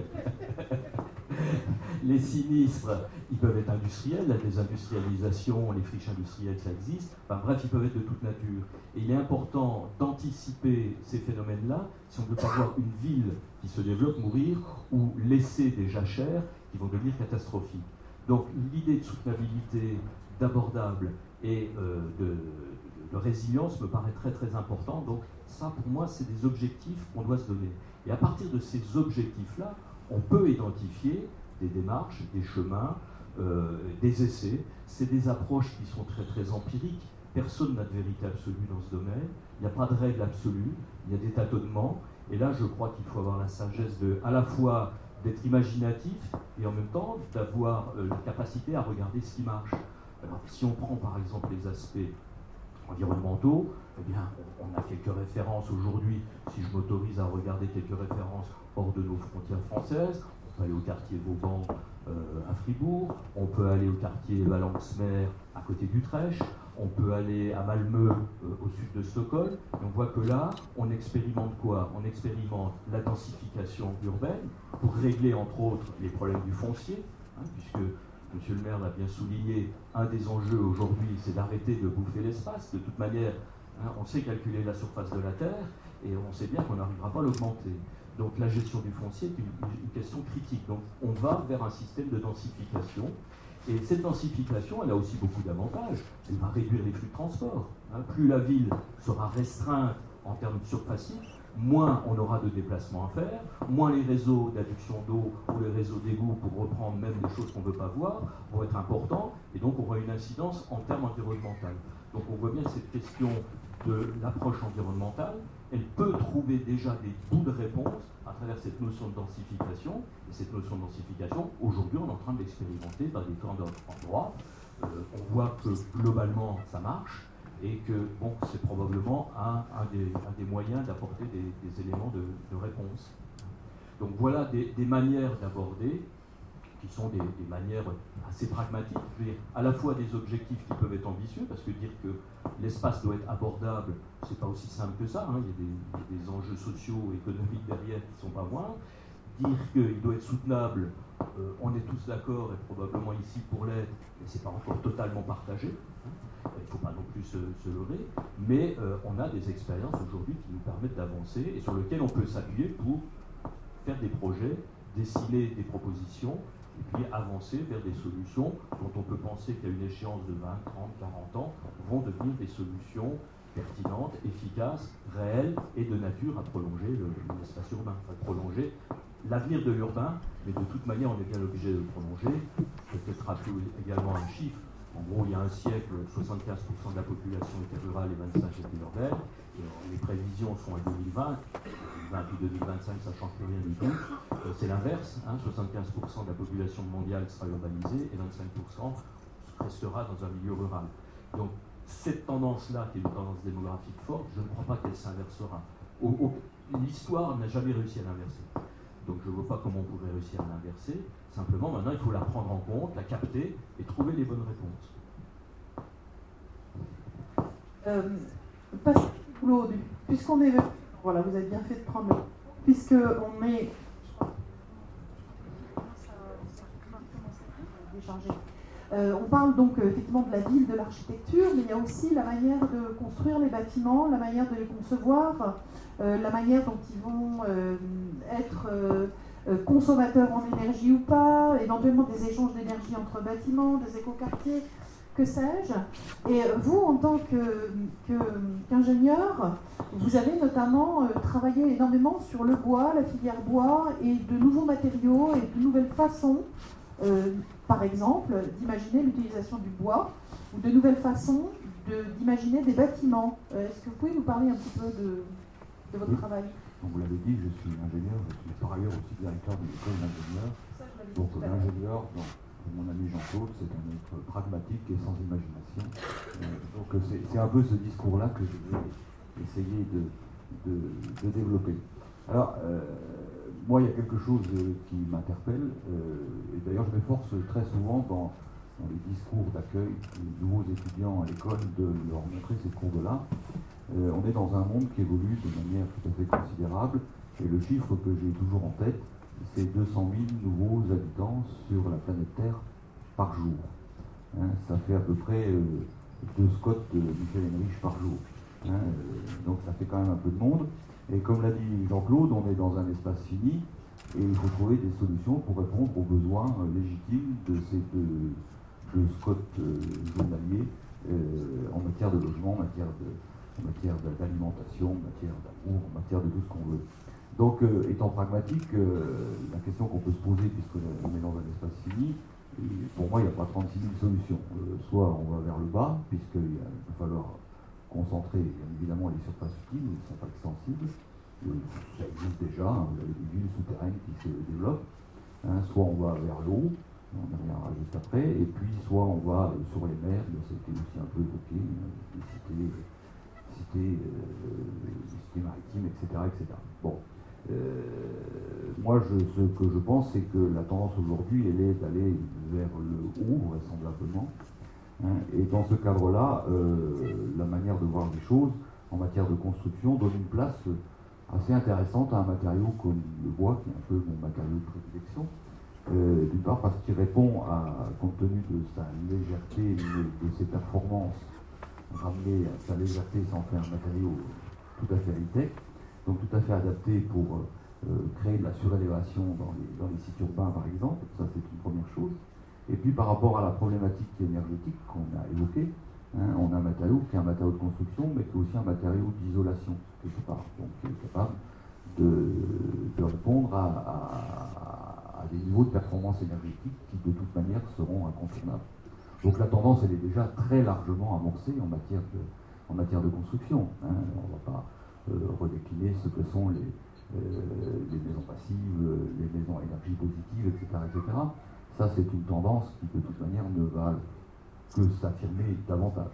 les sinistres, ils peuvent être industriels, la désindustrialisation, les friches industrielles, ça existe. Enfin bref, ils peuvent être de toute nature. Et il est important d'anticiper ces phénomènes-là si on ne veut pas voir une ville qui se développe mourir ou laisser des jachères qui vont devenir catastrophiques. Donc l'idée de soutenabilité, d'abordable et euh, de, de, de résilience me paraît très très important. Donc ça, pour moi, c'est des objectifs qu'on doit se donner. Et à partir de ces objectifs-là, on peut identifier des démarches, des chemins, euh, des essais. C'est des approches qui sont très très empiriques. Personne n'a de vérité absolue dans ce domaine. Il n'y a pas de règle absolue. Il y a des tâtonnements. Et là, je crois qu'il faut avoir la sagesse de, à la fois d'être imaginatif et en même temps d'avoir euh, la capacité à regarder ce qui marche. Alors, si on prend par exemple les aspects environnementaux, eh bien, on a quelques références aujourd'hui, si je m'autorise à regarder quelques références hors de nos frontières françaises. On peut aller au quartier Vauban euh, à Fribourg, on peut aller au quartier Valence-Mer à côté d'Utrecht, on peut aller à Malmö euh, au sud de Stockholm, et on voit que là, on expérimente quoi? On expérimente la densification urbaine pour régler entre autres les problèmes du foncier, hein, puisque Monsieur le maire l'a bien souligné, un des enjeux aujourd'hui, c'est d'arrêter de bouffer l'espace. De toute manière, hein, on sait calculer la surface de la Terre et on sait bien qu'on n'arrivera pas à l'augmenter. Donc la gestion du foncier est une, une question critique. Donc on va vers un système de densification. Et cette densification, elle a aussi beaucoup d'avantages. Elle va réduire les flux de transport. Hein. Plus la ville sera restreinte en termes surfaciques, moins on aura de déplacements à faire, moins les réseaux d'adduction d'eau ou les réseaux d'égouts, pour reprendre même des choses qu'on ne veut pas voir, vont être importants, et donc on aura une incidence en termes environnementaux. Donc on voit bien que cette question de l'approche environnementale, elle peut trouver déjà des bouts de réponse à travers cette notion de densification, et cette notion de densification, aujourd'hui on est en train de l'expérimenter dans des temps d'endroits. Euh, on voit que globalement ça marche, et que bon, c'est probablement un, un, des, un des moyens d'apporter des, des éléments de, de réponse. Donc voilà des, des manières d'aborder qui sont des, des manières assez pragmatiques, je veux dire, à la fois des objectifs qui peuvent être ambitieux, parce que dire que l'espace doit être abordable, c'est pas aussi simple que ça, hein. Il y a des, il y a des enjeux sociaux, économiques derrière qui ne sont pas moindres. Dire qu'il doit être soutenable, euh, on est tous d'accord, et probablement ici pour l'être, mais c'est pas encore totalement partagé. Hein. Il ne faut pas non plus se, se leurrer, mais euh, on a des expériences aujourd'hui qui nous permettent d'avancer et sur lesquelles on peut s'appuyer pour faire des projets, dessiner des propositions et puis avancer vers des solutions dont on peut penser qu'à une échéance de vingt, trente, quarante ans vont devenir des solutions pertinentes, efficaces, réelles et de nature à prolonger l'espace urbain, à prolonger l'avenir de l'urbain, mais de toute manière on est bien obligé de le prolonger. Peut-être rappeler également un chiffre. En gros, il y a un siècle, soixante-quinze pour cent de la population était rurale et vingt-cinq pour cent était urbaine. Et les prévisions sont à deux mille vingt. deux mille vingt ou deux mille vingt-cinq, ça ne change plus rien du tout. C'est l'inverse. Hein, soixante-quinze pour cent de la population mondiale sera urbanisée et vingt-cinq pour cent restera dans un milieu rural. Donc, cette tendance-là, qui est une tendance démographique forte, je ne crois pas qu'elle s'inversera. L'histoire n'a jamais réussi à l'inverser. Donc je ne vois pas comment on pourrait réussir à l'inverser. Simplement, maintenant, il faut la prendre en compte, la capter et trouver les bonnes réponses. Euh, Pascal Claude, puisqu'on est... Voilà, vous avez bien fait de prendre le... Puisqu'on est... Euh, on parle donc euh, effectivement de la ville, de l'architecture, mais il y a aussi la manière de construire les bâtiments, la manière de les concevoir, euh, la manière dont ils vont euh, être euh, euh, consommateurs en énergie ou pas, éventuellement des échanges d'énergie entre bâtiments, des écoquartiers. que sais-je. Et vous, en tant que, que, qu'ingénieur, vous avez notamment euh, travaillé énormément sur le bois, la filière bois, et de nouveaux matériaux et de nouvelles façons, euh, par exemple, d'imaginer l'utilisation du bois, ou de nouvelles façons de, d'imaginer des bâtiments. Euh, est-ce que vous pouvez nous parler un petit peu de, de votre oui. travail? Donc, vous l'avez dit, je suis ingénieur, je suis par ailleurs aussi directeur de l'école d'ingénieur. Donc l'ingénieur, mon ami Jean-Claude, c'est un être pragmatique et sans imagination. Euh, donc c'est, c'est un peu ce discours-là que je vais essayer de, de, de développer. Alors, euh, moi, il y a quelque chose qui m'interpelle, euh, et d'ailleurs je m'efforce très souvent dans, dans les discours d'accueil des nouveaux étudiants à l'école de leur montrer ces courbes-là. Euh, on est dans un monde qui évolue de manière tout à fait considérable, et le chiffre que j'ai toujours en tête, c'est deux cent mille nouveaux habitants sur la planète Terre par jour. Hein, ça fait à peu près euh, deux Scott de Michel Henrich par jour. Hein, euh, donc ça fait quand même un peu de monde. Et comme l'a dit Jean-Claude, on est dans un espace fini et il faut trouver des solutions pour répondre aux besoins euh, légitimes de ces deux, deux Scott euh, journaliers euh, en matière de logement, en matière, de, en matière d'alimentation, en matière d'amour, en matière de tout ce qu'on veut. Donc, euh, étant pragmatique, euh, la question qu'on peut se poser, puisqu'on est dans un espace fini, et pour moi, il n'y a pas trente-six mille solutions. Euh, soit on va vers le bas, puisqu'il va falloir concentrer, bien évidemment, les surfaces utiles, elles ne sont pas extensibles. Euh, ça existe déjà, hein, vous avez des villes souterraines qui se développent. Hein, soit on va vers l'eau, on y reviendra juste après, et puis soit on va euh, sur les mers, ça a été aussi un peu évoqué, euh, les cités, cités, euh, cités maritimes, et cetera, et cetera. Bon. Euh, moi, je, ce que je pense, c'est que la tendance aujourd'hui, elle est d'aller vers le haut, vraisemblablement. Hein, et dans ce cadre-là, euh, la manière de voir les choses en matière de construction donne une place assez intéressante à un matériau comme le bois, qui est un peu mon matériau de prédilection. Euh, D'une part parce qu'il répond, à, compte tenu de sa légèreté, de ses performances, ramener à sa légèreté sans faire un matériau tout à fait high-tech. Donc tout à fait adapté pour euh, créer de la surélévation dans les, dans les sites urbains, par exemple. Ça, c'est une première chose. Et puis, par rapport à la problématique énergétique qu'on a évoquée, hein, on a un matériau qui est un matériau de construction, mais qui est aussi un matériau d'isolation, quelque part. Donc, qui est capable de, de répondre à, à, à des niveaux de performance énergétique qui, de toute manière, seront incontournables. Donc, la tendance, elle est déjà très largement amorcée en matière de, en matière de construction. Hein. On ne va pas Euh, redécliner ce que sont les, euh, les maisons passives, euh, les maisons à énergie positive, et cetera, et cetera. Ça, c'est une tendance qui, de toute manière, ne va que s'affirmer davantage.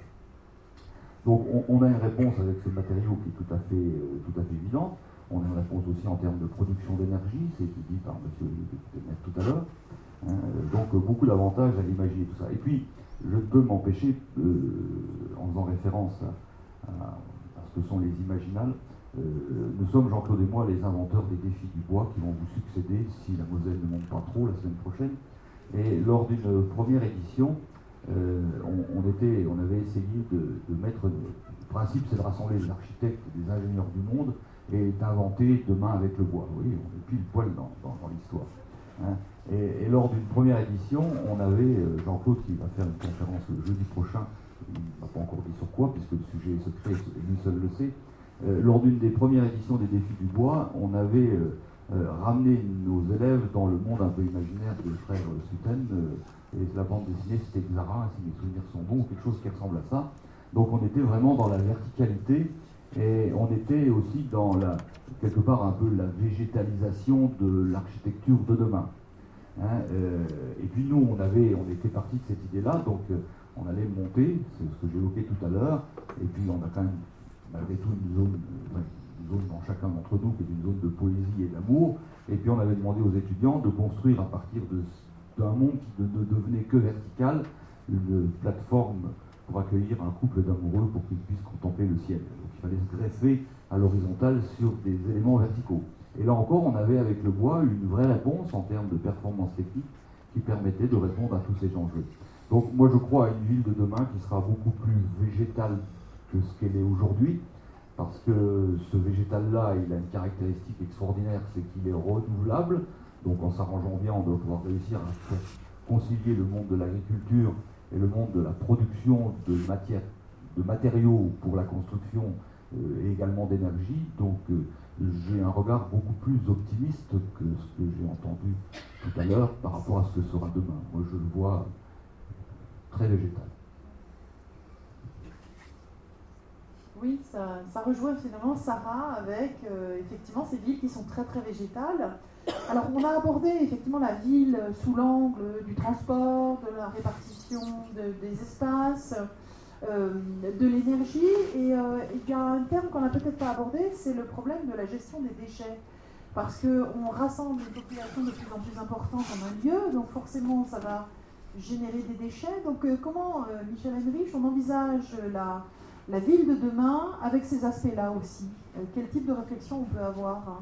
Donc, on, on a une réponse avec ce matériau qui est tout à fait, euh, tout à fait évidente. On a une réponse aussi en termes de production d'énergie, c'est dit par M. le maire tout à l'heure. Hein, donc, euh, beaucoup d'avantages à l'imaginer tout ça. Et puis, je ne peux m'empêcher, euh, en faisant référence à, à ce sont les imaginales. Euh, nous sommes, Jean-Claude et moi, les inventeurs des défis du bois qui vont vous succéder si la Moselle ne monte pas trop la semaine prochaine. Et lors d'une première édition, euh, on, on, était, on avait essayé de, de mettre... Le principe, c'est de rassembler les architectes et les ingénieurs du monde et d'inventer demain avec le bois. Vous voyez, on est pile poil dans, dans, dans l'histoire. Hein. Et, et lors d'une première édition, on avait euh, Jean-Claude qui va faire une conférence le jeudi prochain. Il ne m'a pas encore dit sur quoi, puisque le sujet est secret, lui seul le sait. Euh, lors d'une des premières éditions des Défis du Bois, on avait euh, euh, ramené nos élèves dans le monde un peu imaginaire des frères Suten, euh, et la bande dessinée c'était Xara, si mes souvenirs sont bons, quelque chose qui ressemble à ça. Donc on était vraiment dans la verticalité, et on était aussi dans, la, quelque part, un peu la végétalisation de l'architecture de demain. Hein, euh, et puis nous, on, avait, on était partis de cette idée-là, donc euh, on allait monter, c'est ce que j'évoquais tout à l'heure, et puis on a quand même, malgré tout, une zone, euh, une zone dans chacun d'entre nous qui est une zone de poésie et d'amour, et puis on avait demandé aux étudiants de construire à partir de, d'un monde qui ne de, de devenait que vertical, une plateforme pour accueillir un couple d'amoureux pour qu'ils puissent contempler le ciel. Donc il fallait se greffer à l'horizontale sur des éléments verticaux. Et là encore, on avait avec le bois une vraie réponse en termes de performance technique qui permettait de répondre à tous ces enjeux. Donc moi je crois à une ville de demain qui sera beaucoup plus végétale que ce qu'elle est aujourd'hui, parce que ce végétal-là, il a une caractéristique extraordinaire, c'est qu'il est renouvelable. Donc en s'arrangeant bien, on doit pouvoir réussir à faire concilier le monde de l'agriculture et le monde de la production de, matière, de matériaux pour la construction euh, et également d'énergie. Donc euh, j'ai un regard beaucoup plus optimiste que ce que j'ai entendu tout à l'heure par rapport à ce que sera demain. Moi je le vois très végétal. Oui, ça, ça rejoint finalement Sarah avec euh, effectivement ces villes qui sont très très végétales. Alors on a abordé effectivement la ville sous l'angle du transport, de la répartition de, des espaces, euh, de l'énergie, et euh, il y a un terme qu'on n'a peut-être pas abordé, c'est le problème de la gestion des déchets. Parce qu'on rassemble une population de plus en plus importante en un lieu, donc forcément ça va générer des déchets. Donc euh, comment, euh, Michel Henrich, on envisage la, la ville de demain avec ces aspects-là aussi? euh, Quel type de réflexion on peut avoir, hein?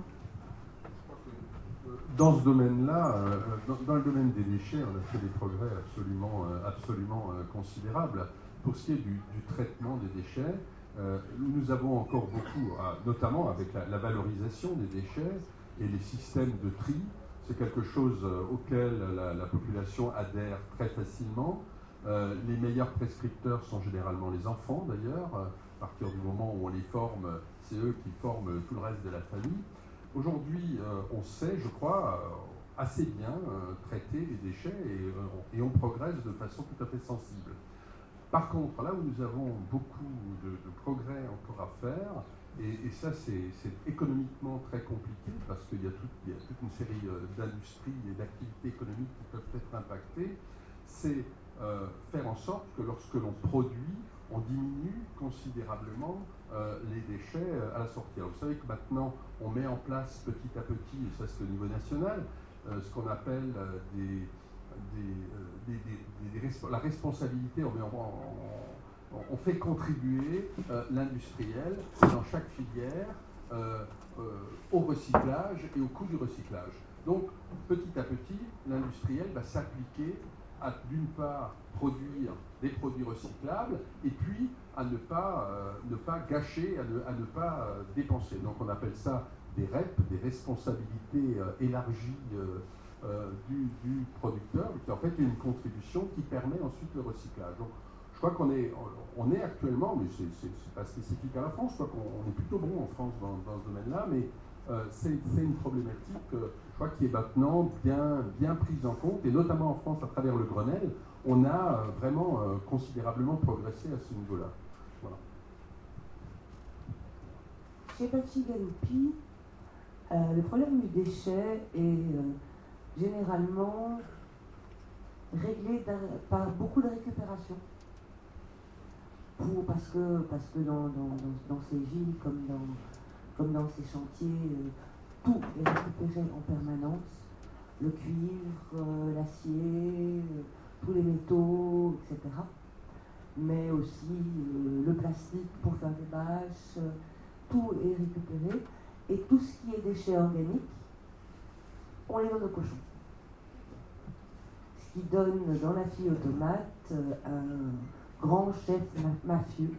Dans ce domaine-là, euh, dans, dans le domaine des déchets, on a fait des progrès absolument, euh, absolument euh, considérables. Pour ce qui est du, du traitement des déchets, euh, nous avons encore beaucoup, à, notamment avec la, la valorisation des déchets et les systèmes de tri. C'est quelque chose euh, auquel la, la population adhère très facilement. Euh, les meilleurs prescripteurs sont généralement les enfants, d'ailleurs. À partir du moment où on les forme, c'est eux qui forment tout le reste de la famille. Aujourd'hui, euh, on sait, je crois, euh, assez bien euh, traiter les déchets et, euh, et on progresse de façon tout à fait sensible. Par contre, là où nous avons beaucoup de, de progrès encore à faire, et, et ça c'est économiquement très compliqué parce qu'il y, y a toute une série euh, d'industries et d'activités économiques qui peuvent être impactées, c'est euh, faire en sorte que lorsque l'on produit, on diminue considérablement euh, les déchets euh, à la sortie. Alors, vous savez que maintenant, on met en place petit à petit, et ça c'est au niveau national, euh, ce qu'on appelle euh, des, des, euh, des, des, des, des, la responsabilité, on, met en, on, on fait contribuer euh, l'industriel dans chaque filière euh, euh, au recyclage et au coût du recyclage. Donc, petit à petit, l'industriel va s'appliquer à, d'une part, produire des produits recyclables, et puis à ne pas, euh, ne pas gâcher, à ne, à ne pas euh, dépenser. Donc on appelle ça des R E P, des responsabilités euh, élargies euh, euh, du, du producteur, qui en fait une contribution qui permet ensuite le recyclage. Donc je crois qu'on est, on est actuellement, mais c'est pas spécifique à la France, je crois qu'on est plutôt bon en France dans, dans ce domaine-là, mais euh, c'est une problématique, euh, je crois, qui est maintenant bien, bien prise en compte, et notamment en France à travers le Grenelle, on a euh, vraiment euh, considérablement progressé à ce niveau-là. Voilà. Chez Pachi Galoupi, euh, le problème du déchet est euh, généralement réglé par beaucoup de récupération. Pour, parce que, parce que dans, dans, dans, dans ces villes, comme dans, comme dans ces chantiers, euh, tout est récupéré en permanence. Le cuivre, euh, l'acier, euh, tous les métaux, et cetera. Mais aussi euh, le plastique pour faire des bâches, euh, tout est récupéré. Et tout ce qui est déchets organiques, on les donne aux cochons. Ce qui donne dans la fille automate euh, un grand chef mafieux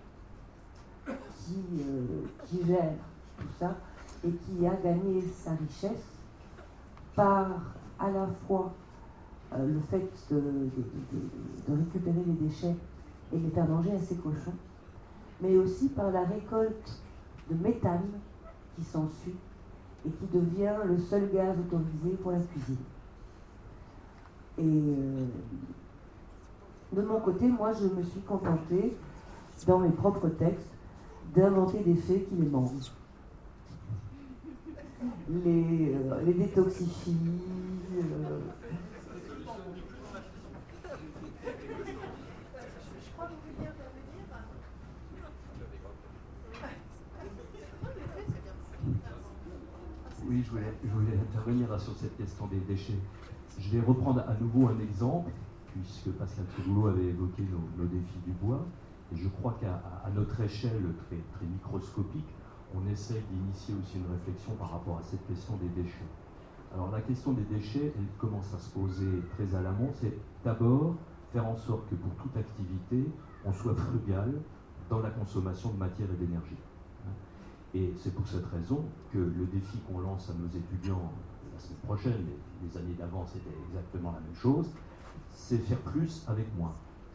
qui, euh, qui gère tout ça et qui a gagné sa richesse par à la fois euh, le fait de, de, de, de récupérer les déchets et de les faire manger à ses cochons, mais aussi par la récolte de méthane qui s'ensuit et qui devient le seul gaz autorisé pour la cuisine. Et euh, de mon côté, moi, je me suis contentée, dans mes propres textes, d'inventer des fées qui les mangent. Les, euh, les détoxifient. Euh... Oui, je voulais, je voulais intervenir sur cette question des déchets. Je vais reprendre à nouveau un exemple, puisque Pascal Tréboulot avait évoqué nos, nos défis du bois. Et je crois qu'à à notre échelle très, très microscopique, on essaie d'initier aussi une réflexion par rapport à cette question des déchets. Alors la question des déchets, elle commence à se poser très à l'amont. C'est d'abord faire en sorte que pour toute activité, on soit frugal dans la consommation de matière et d'énergie. Et c'est pour cette raison que le défi qu'on lance à nos étudiants la semaine prochaine, mais les années d'avant c'était exactement la même chose, c'est faire plus avec moins.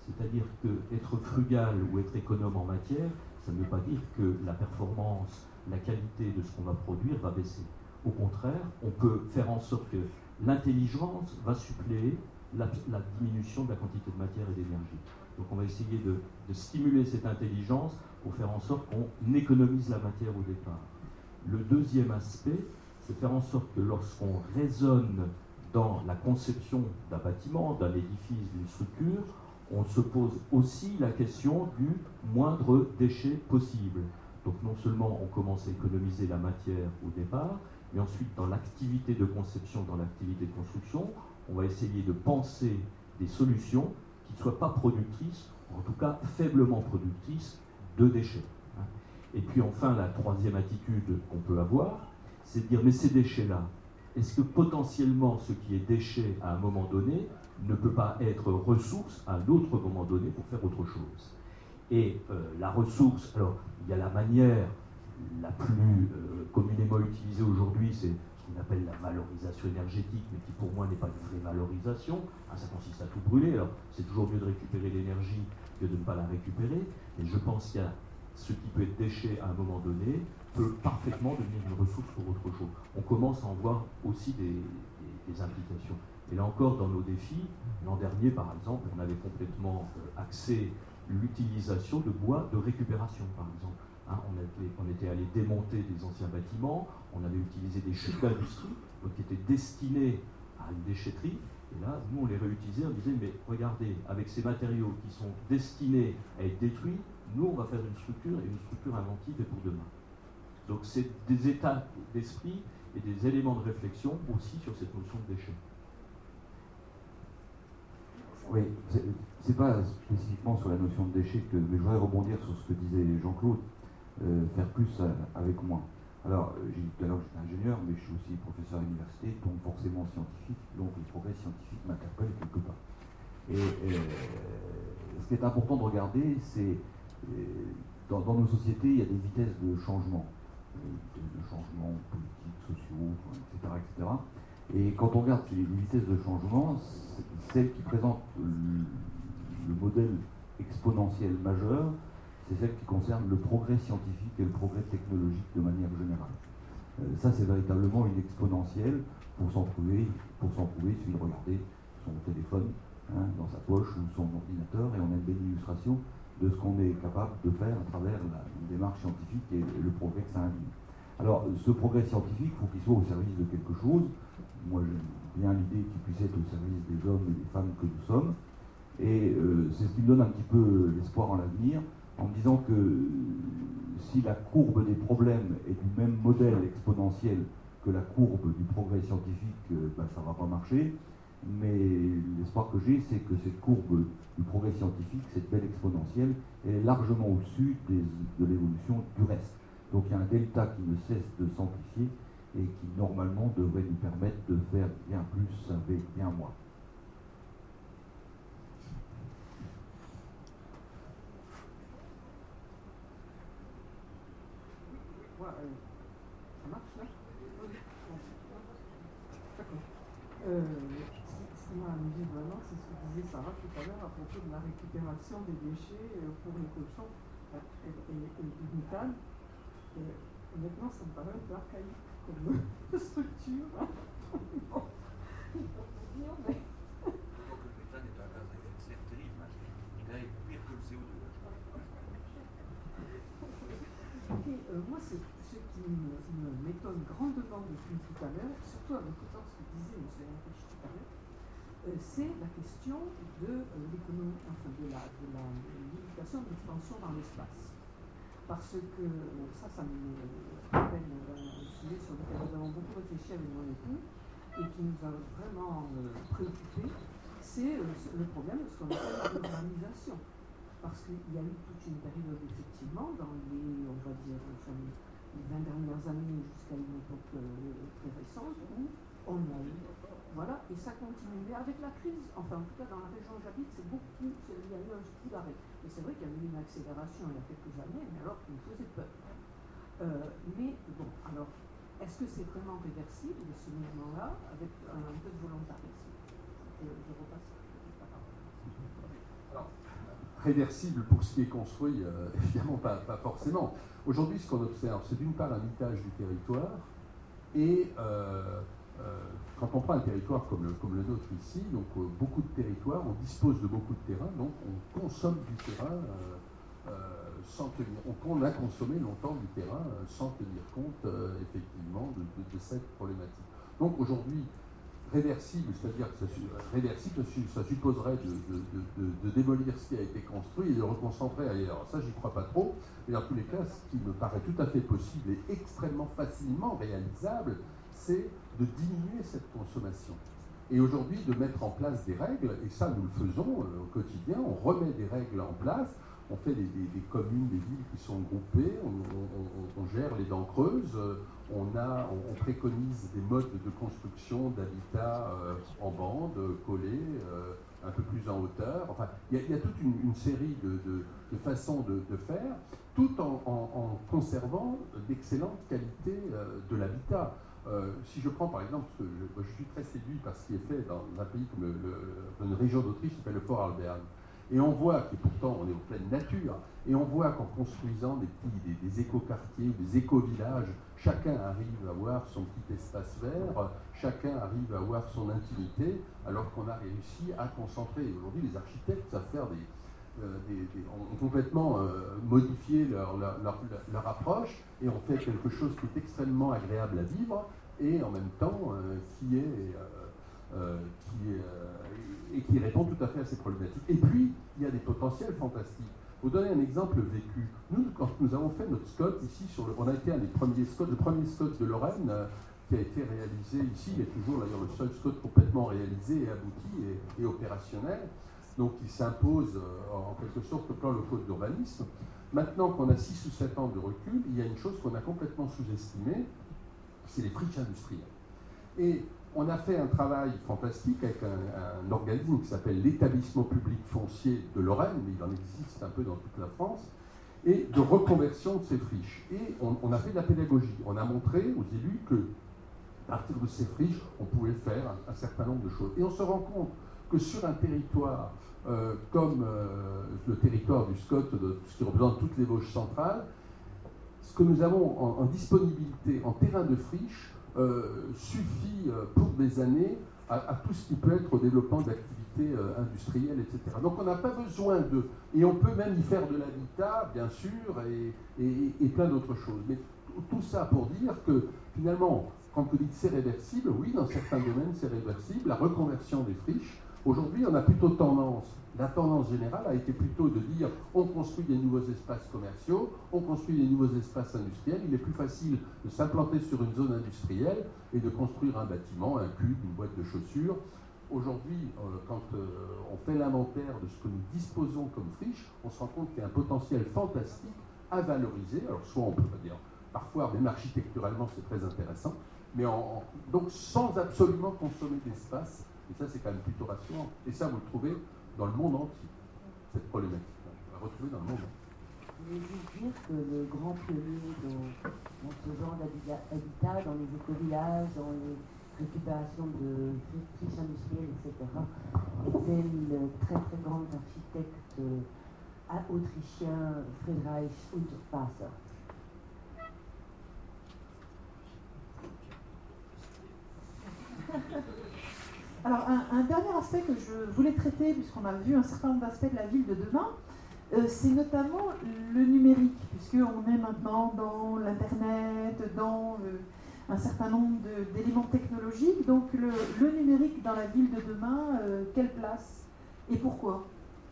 C'est-à-dire qu'être frugal ou être économe en matière, ça ne veut pas dire que la performance, la qualité de ce qu'on va produire va baisser. Au contraire, on peut faire en sorte que l'intelligence va suppléer la, la diminution de la quantité de matière et d'énergie. Donc on va essayer de, de stimuler cette intelligence pour faire en sorte qu'on économise la matière au départ. Le deuxième aspect, c'est faire en sorte que lorsqu'on raisonne dans la conception d'un bâtiment, d'un édifice, d'une structure, on se pose aussi la question du moindre déchet possible. Donc non seulement on commence à économiser la matière au départ, mais ensuite dans l'activité de conception, dans l'activité de construction, on va essayer de penser des solutions qui ne soient pas productrices, en tout cas faiblement productrices, de déchets. Et puis enfin, la troisième attitude qu'on peut avoir, c'est de dire, mais ces déchets-là, est-ce que potentiellement ce qui est déchet à un moment donné ne peut pas être ressource à un autre moment donné pour faire autre chose? Et euh, la ressource, alors il y a la manière la plus euh, communément utilisée aujourd'hui, c'est ce qu'on appelle la valorisation énergétique, mais qui pour moi n'est pas une vraie valorisation. Hein, ça consiste à tout brûler. Alors c'est toujours mieux de récupérer l'énergie que de ne pas la récupérer, mais je pense qu'il y a ce qui peut être déchet à un moment donné peut parfaitement devenir une ressource pour autre chose. On commence à en voir aussi des, des, des implications. Et là encore, dans nos défis, l'an dernier par exemple, on avait complètement euh, axé l'utilisation de bois de récupération, par exemple. Hein, on, était, on était allé démonter des anciens bâtiments, on avait utilisé des chutes d'industrie, donc qui étaient destinées à une déchetterie, et là, nous, on les réutilisait, on disait, mais regardez, avec ces matériaux qui sont destinés à être détruits, nous, on va faire une structure, et une structure inventive et pour demain. Donc c'est des états d'esprit et des éléments de réflexion aussi sur cette notion de déchet. Oui, c'est pas spécifiquement sur la notion de déchet, que, mais je voudrais rebondir sur ce que disait Jean-Claude, euh, faire plus avec moins. Alors, j'ai dit tout à l'heure que j'étais ingénieur, mais je suis aussi professeur à l'université, donc forcément scientifique, donc le progrès scientifique m'interpelle quelque part. Et euh, ce qui est important de regarder, c'est euh, dans, dans nos sociétés, il y a des vitesses de changement, des vitesses de changement politiques, sociaux, et cetera, et cetera. Et quand on regarde les vitesses de changement, celle qui présente le, le modèle exponentiel majeur, c'est celle qui concerne le progrès scientifique et le progrès technologique de manière générale. Euh, ça, c'est véritablement une exponentielle. Pour s'en prouver, pour s'en prouver, il suffit de regarder son téléphone hein, dans sa poche ou son ordinateur, et on a une belle illustration de ce qu'on est capable de faire à travers la, une démarche scientifique et le progrès que ça induit. Alors, ce progrès scientifique, il faut qu'il soit au service de quelque chose. Moi, j'aime bien l'idée qu'il puisse être au service des hommes et des femmes que nous sommes. Et euh, c'est ce qui me donne un petit peu l'espoir en l'avenir, en me disant que si la courbe des problèmes est du même modèle exponentiel que la courbe du progrès scientifique, euh, ben, ça ne va pas marcher. Mais l'espoir que j'ai, c'est que cette courbe du progrès scientifique, cette belle exponentielle, elle est largement au-dessus des, de l'évolution du reste. Donc il y a un delta qui ne cesse de s'amplifier et qui normalement devrait nous permettre de faire bien plus avec bien moins. Ouais, euh, ça marche là? D'accord. Euh, ce qui m'a amusé vraiment, c'est ce que disait Sarah tout à l'heure à propos de la récupération des déchets pour les cochons et, et, et du méthane. Et honnêtement, ça me paraît un peu archaïque comme structure. Hein. Bon, je ne peux pas vous dire, mais. Donc le méthane est un gaz à effet de serre terrible, hein. Il est pire que le C O deux. Et euh, moi, c'est ce qui m'étonne grandement depuis tout à l'heure, surtout en écoutant ce que disait M. Henrich tout à l'heure, euh, c'est la question de euh, l'économie, enfin de la, de la limitation de l'expansion dans l'espace. Parce que ça, ça me rappelle un sujet sur lequel nous avons beaucoup réfléchi avec mon époux et qui nous a vraiment euh, préoccupés, c'est euh, le problème de ce qu'on appelle la urbanisation. Parce qu'il y a eu toute une période, effectivement, dans les, on va dire, enfin, les vingt dernières années jusqu'à une époque euh, très récente, où on a eu, voilà, et ça continue. Mais avec la crise, enfin, en tout cas, dans la région où j'habite, c'est beaucoup, il y a eu un coup d'arrêt. Et c'est vrai qu'il y a eu une accélération il y a quelques années, mais alors qui nous faisait peur. Euh, mais bon, alors, est-ce que c'est vraiment réversible, ce mouvement-là, avec un, un peu de volontarisme? je, je repasse la parole. Alors, réversible pour ce qui est construit, euh, évidemment pas, pas forcément. Aujourd'hui, ce qu'on observe, c'est d'une part un mitage du territoire, et euh, euh, quand on prend un territoire comme le, comme le nôtre ici, donc euh, beaucoup de territoires, on dispose de beaucoup de terrain, donc on consomme du terrain euh, euh, sans tenir, on, on a consommé longtemps du terrain euh, sans tenir compte euh, effectivement de, de, de cette problématique. Donc aujourd'hui, réversible, c'est-à-dire que ça, réversible, ça supposerait de, de, de, de démolir ce qui a été construit et de le reconcentrer ailleurs. Alors ça, j'y crois pas trop, mais dans tous les cas, ce qui me paraît tout à fait possible et extrêmement facilement réalisable, c'est de diminuer cette consommation. Et aujourd'hui, de mettre en place des règles, et ça, nous le faisons euh, au quotidien, on remet des règles en place, on fait des, des, des communes, des villes qui sont groupées, on, on, on gère les dents creuses, on, a, on, on préconise des modes de construction d'habitat euh, en bande, collés, euh, un peu plus en hauteur. Enfin, il y, y a toute une, une série de, de, de façons de, de faire, tout en, en, en conservant d'excellentes qualités euh, de l'habitat. Euh, si je prends par exemple, ce que je, je suis très séduit par ce qui est fait dans un pays comme le, le, une région d'Autriche qui s'appelle le Fort Alberg. Et on voit que pourtant on est en pleine nature, et on voit qu'en construisant des petits, des, des éco-quartiers, des éco-villages, chacun arrive à avoir son petit espace vert, chacun arrive à avoir son intimité, alors qu'on a réussi à concentrer. Aujourd'hui, les architectes savent faire des, euh, des, des ont complètement euh, modifié leur, leur, leur, leur approche, et on fait quelque chose qui est extrêmement agréable à vivre, et en même temps euh, qui est euh, euh, qui est euh, et qui répond tout à fait à ces problématiques. Et puis, il y a des potentiels fantastiques. Pour donner un exemple vécu, nous, quand nous avons fait notre SCOT ici, sur le, on a été un des premiers SCOT, le premier SCOT de Lorraine, euh, qui a été réalisé ici, il est toujours d'ailleurs le seul SCOT complètement réalisé et abouti et, et opérationnel, donc il s'impose euh, en quelque sorte au plan local d'urbanisme. Maintenant qu'on a six ou sept ans de recul, il y a une chose qu'on a complètement sous-estimée, c'est les friches industrielles. Et on a fait un travail fantastique avec un, un organisme qui s'appelle l'Établissement public foncier de Lorraine, mais il en existe un peu dans toute la France, et de reconversion de ces friches. Et on, on a fait de la pédagogie. On a montré aux élus que, à partir de ces friches, on pouvait faire un, un certain nombre de choses. Et on se rend compte que sur un territoire euh, comme euh, le territoire du SCOT, de, ce qui représente toutes les Vosges centrales, ce que nous avons en, en disponibilité en terrain de friche, Euh, suffit euh, pour des années à, à tout ce qui peut être au développement d'activités euh, industrielles, et cetera. Donc on n'a pas besoin de... Et on peut même y faire de l'habitat, bien sûr, et, et, et plein d'autres choses. Mais tout ça pour dire que, finalement, quand vous dites c'est réversible, oui, dans certains domaines, c'est réversible. La reconversion des friches, aujourd'hui, on a plutôt tendance... La tendance générale a été plutôt de dire on construit des nouveaux espaces commerciaux, on construit des nouveaux espaces industriels. Il est plus facile de s'implanter sur une zone industrielle et de construire un bâtiment, un cube, une boîte de chaussures. Aujourd'hui, euh, quand euh, on fait l'inventaire de ce que nous disposons comme friche, on se rend compte qu'il y a un potentiel fantastique à valoriser. Alors soit on peut dire, parfois même architecturalement c'est très intéressant, mais en, en, donc sans absolument consommer d'espace. Et ça c'est quand même plutôt rassurant. Et ça vous le trouvez dans le monde entier, cette problématique. On va retrouver dans le monde entier. Je voulais juste dire que le grand pionnier dans, dans ce genre d'habitat, dans les éco-villages, dans les récupérations de friches industrielles, et cetera, était le très très grand architecte euh, autrichien Friedrich Unterwasser. Alors, un, un dernier aspect que je voulais traiter, puisqu'on a vu un certain nombre d'aspects de la ville de demain, euh, c'est notamment le numérique, puisqu'on est maintenant dans l'Internet, dans euh, un certain nombre d'éléments technologiques. Donc, le, le numérique dans la ville de demain, euh, quelle place et pourquoi?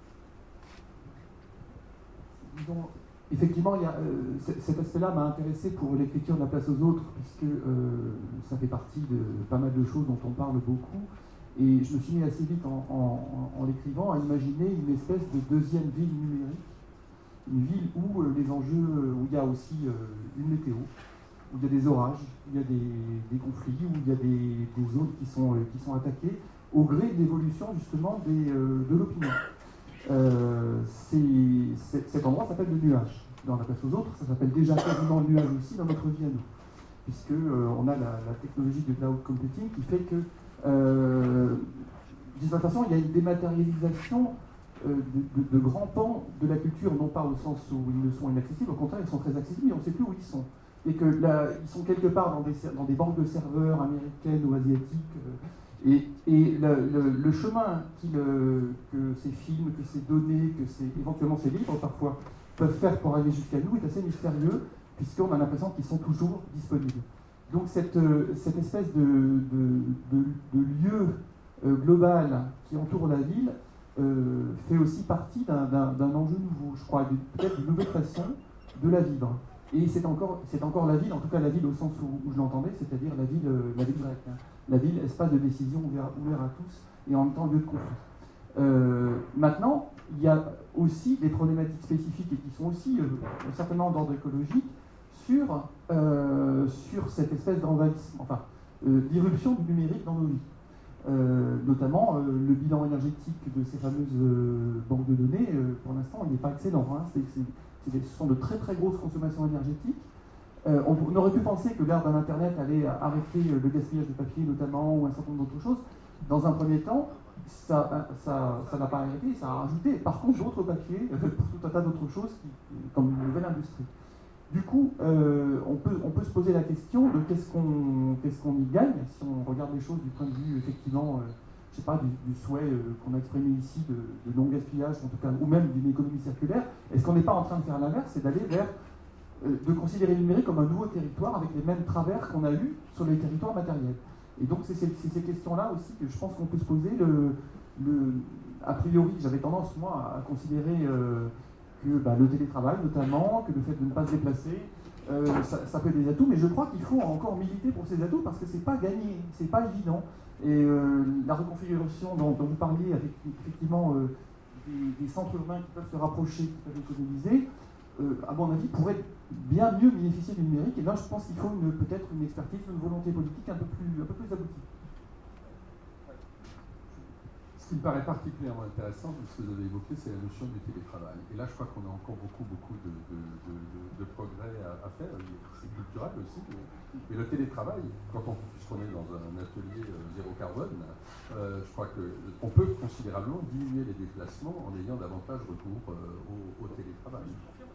Bon, effectivement, il y a, euh, cet aspect-là m'a intéressé pour l'écriture de La place aux autres, puisque euh, ça fait partie de pas mal de choses dont on parle beaucoup. Et je me suis mis assez vite en, en, en l'écrivant à imaginer une espèce de deuxième ville numérique, une ville où euh, les enjeux, où il y a aussi euh, une météo, où il y a des orages, où il y a des, des conflits, où il y a des, des zones qui sont, euh, qui sont attaquées, au gré de l'évolution justement des, euh, de l'opinion. Euh, cet endroit s'appelle le nuage. Dans La place aux autres, ça s'appelle déjà quasiment le nuage aussi dans notre vie à nous, puisque euh, on a la, la technologie de cloud computing qui fait que Euh, d'une certaine façon, il y a une dématérialisation euh, de, de, de grands pans de la culture, non pas au sens où ils ne sont inaccessibles, au contraire, ils sont très accessibles, mais on ne sait plus où ils sont. Et que là, ils sont quelque part dans des, dans des banques de serveurs américaines ou asiatiques. Euh, et et le, le, le chemin le, que ces films, que ces données, que ces, éventuellement ces livres parfois peuvent faire pour aller jusqu'à nous est assez mystérieux, puisqu'on a l'impression qu'ils sont toujours disponibles. Donc cette, cette espèce de, de, de, de lieu euh, global qui entoure la ville euh, fait aussi partie d'un enjeu nouveau, je crois, peut-être d'une nouvelle façon de la vivre. Et c'est encore, c'est encore la ville, en tout cas la ville au sens où, où je l'entendais, c'est-à-dire la ville, la ville grecque. Hein. La ville, espace de décision ouvert, ouvert à tous et en même temps lieu de conflit. Euh, maintenant, il y a aussi des problématiques spécifiques et qui sont aussi euh, certainement d'ordre écologique sur, euh, sur cette espèce d'envahissement, enfin, euh, d'irruption du numérique dans nos vies. Euh, notamment, euh, le bilan énergétique de ces fameuses euh, banques de données, euh, pour l'instant, il n'est pas excellent. Hein. C'est, c'est, c'est des, ce sont de très très grosses consommations énergétiques. Euh, on, on aurait pu penser que l'ère d'un Internet allait arrêter le gaspillage de papier, notamment, ou un certain nombre d'autres choses. Dans un premier temps, ça n'a ça, ça pas arrêté, ça a rajouté, par contre, d'autres papiers, pour tout un tas d'autres choses, qui, comme une nouvelle industrie. Du coup, euh, on, peut, on peut se poser la question de qu'est-ce qu'on qu'est-ce qu'on y gagne, si on regarde les choses du point de vue, effectivement, euh, je sais pas, du, du souhait euh, qu'on a exprimé ici de, de non-gaspillage, en tout cas, ou même d'une économie circulaire. Est-ce qu'on n'est pas en train de faire l'inverse, c'est d'aller vers, euh, de considérer le numérique comme un nouveau territoire avec les mêmes travers qu'on a eus sur les territoires matériels. Et donc, c'est ces, ces questions-là aussi que je pense qu'on peut se poser. Le, le, a priori, j'avais tendance, moi, à considérer euh, que bah, le télétravail, notamment, que le fait de ne pas se déplacer, euh, ça, ça peut être des atouts, mais je crois qu'il faut encore militer pour ces atouts parce que c'est pas gagné, c'est pas évident. Et euh, la reconfiguration dont, dont vous parliez, avec effectivement euh, des, des centres urbains qui peuvent se rapprocher, qui peuvent économiser, euh, à mon avis, pourrait bien mieux bénéficier du numérique. Et là, je pense qu'il faut peut-être une expertise, une volonté politique un peu plus, un peu plus aboutie. Ce qui me paraît particulièrement intéressant, ce que vous avez évoqué, c'est la notion du télétravail. Et là, je crois qu'on a encore beaucoup, beaucoup de, de, de, de, de progrès à, à faire. C'est culturel aussi. Mais, mais le télétravail, quand on, puisqu'on est dans un atelier euh, zéro carbone, euh, je crois qu'on peut considérablement diminuer les déplacements en ayant davantage recours euh, au, au télétravail.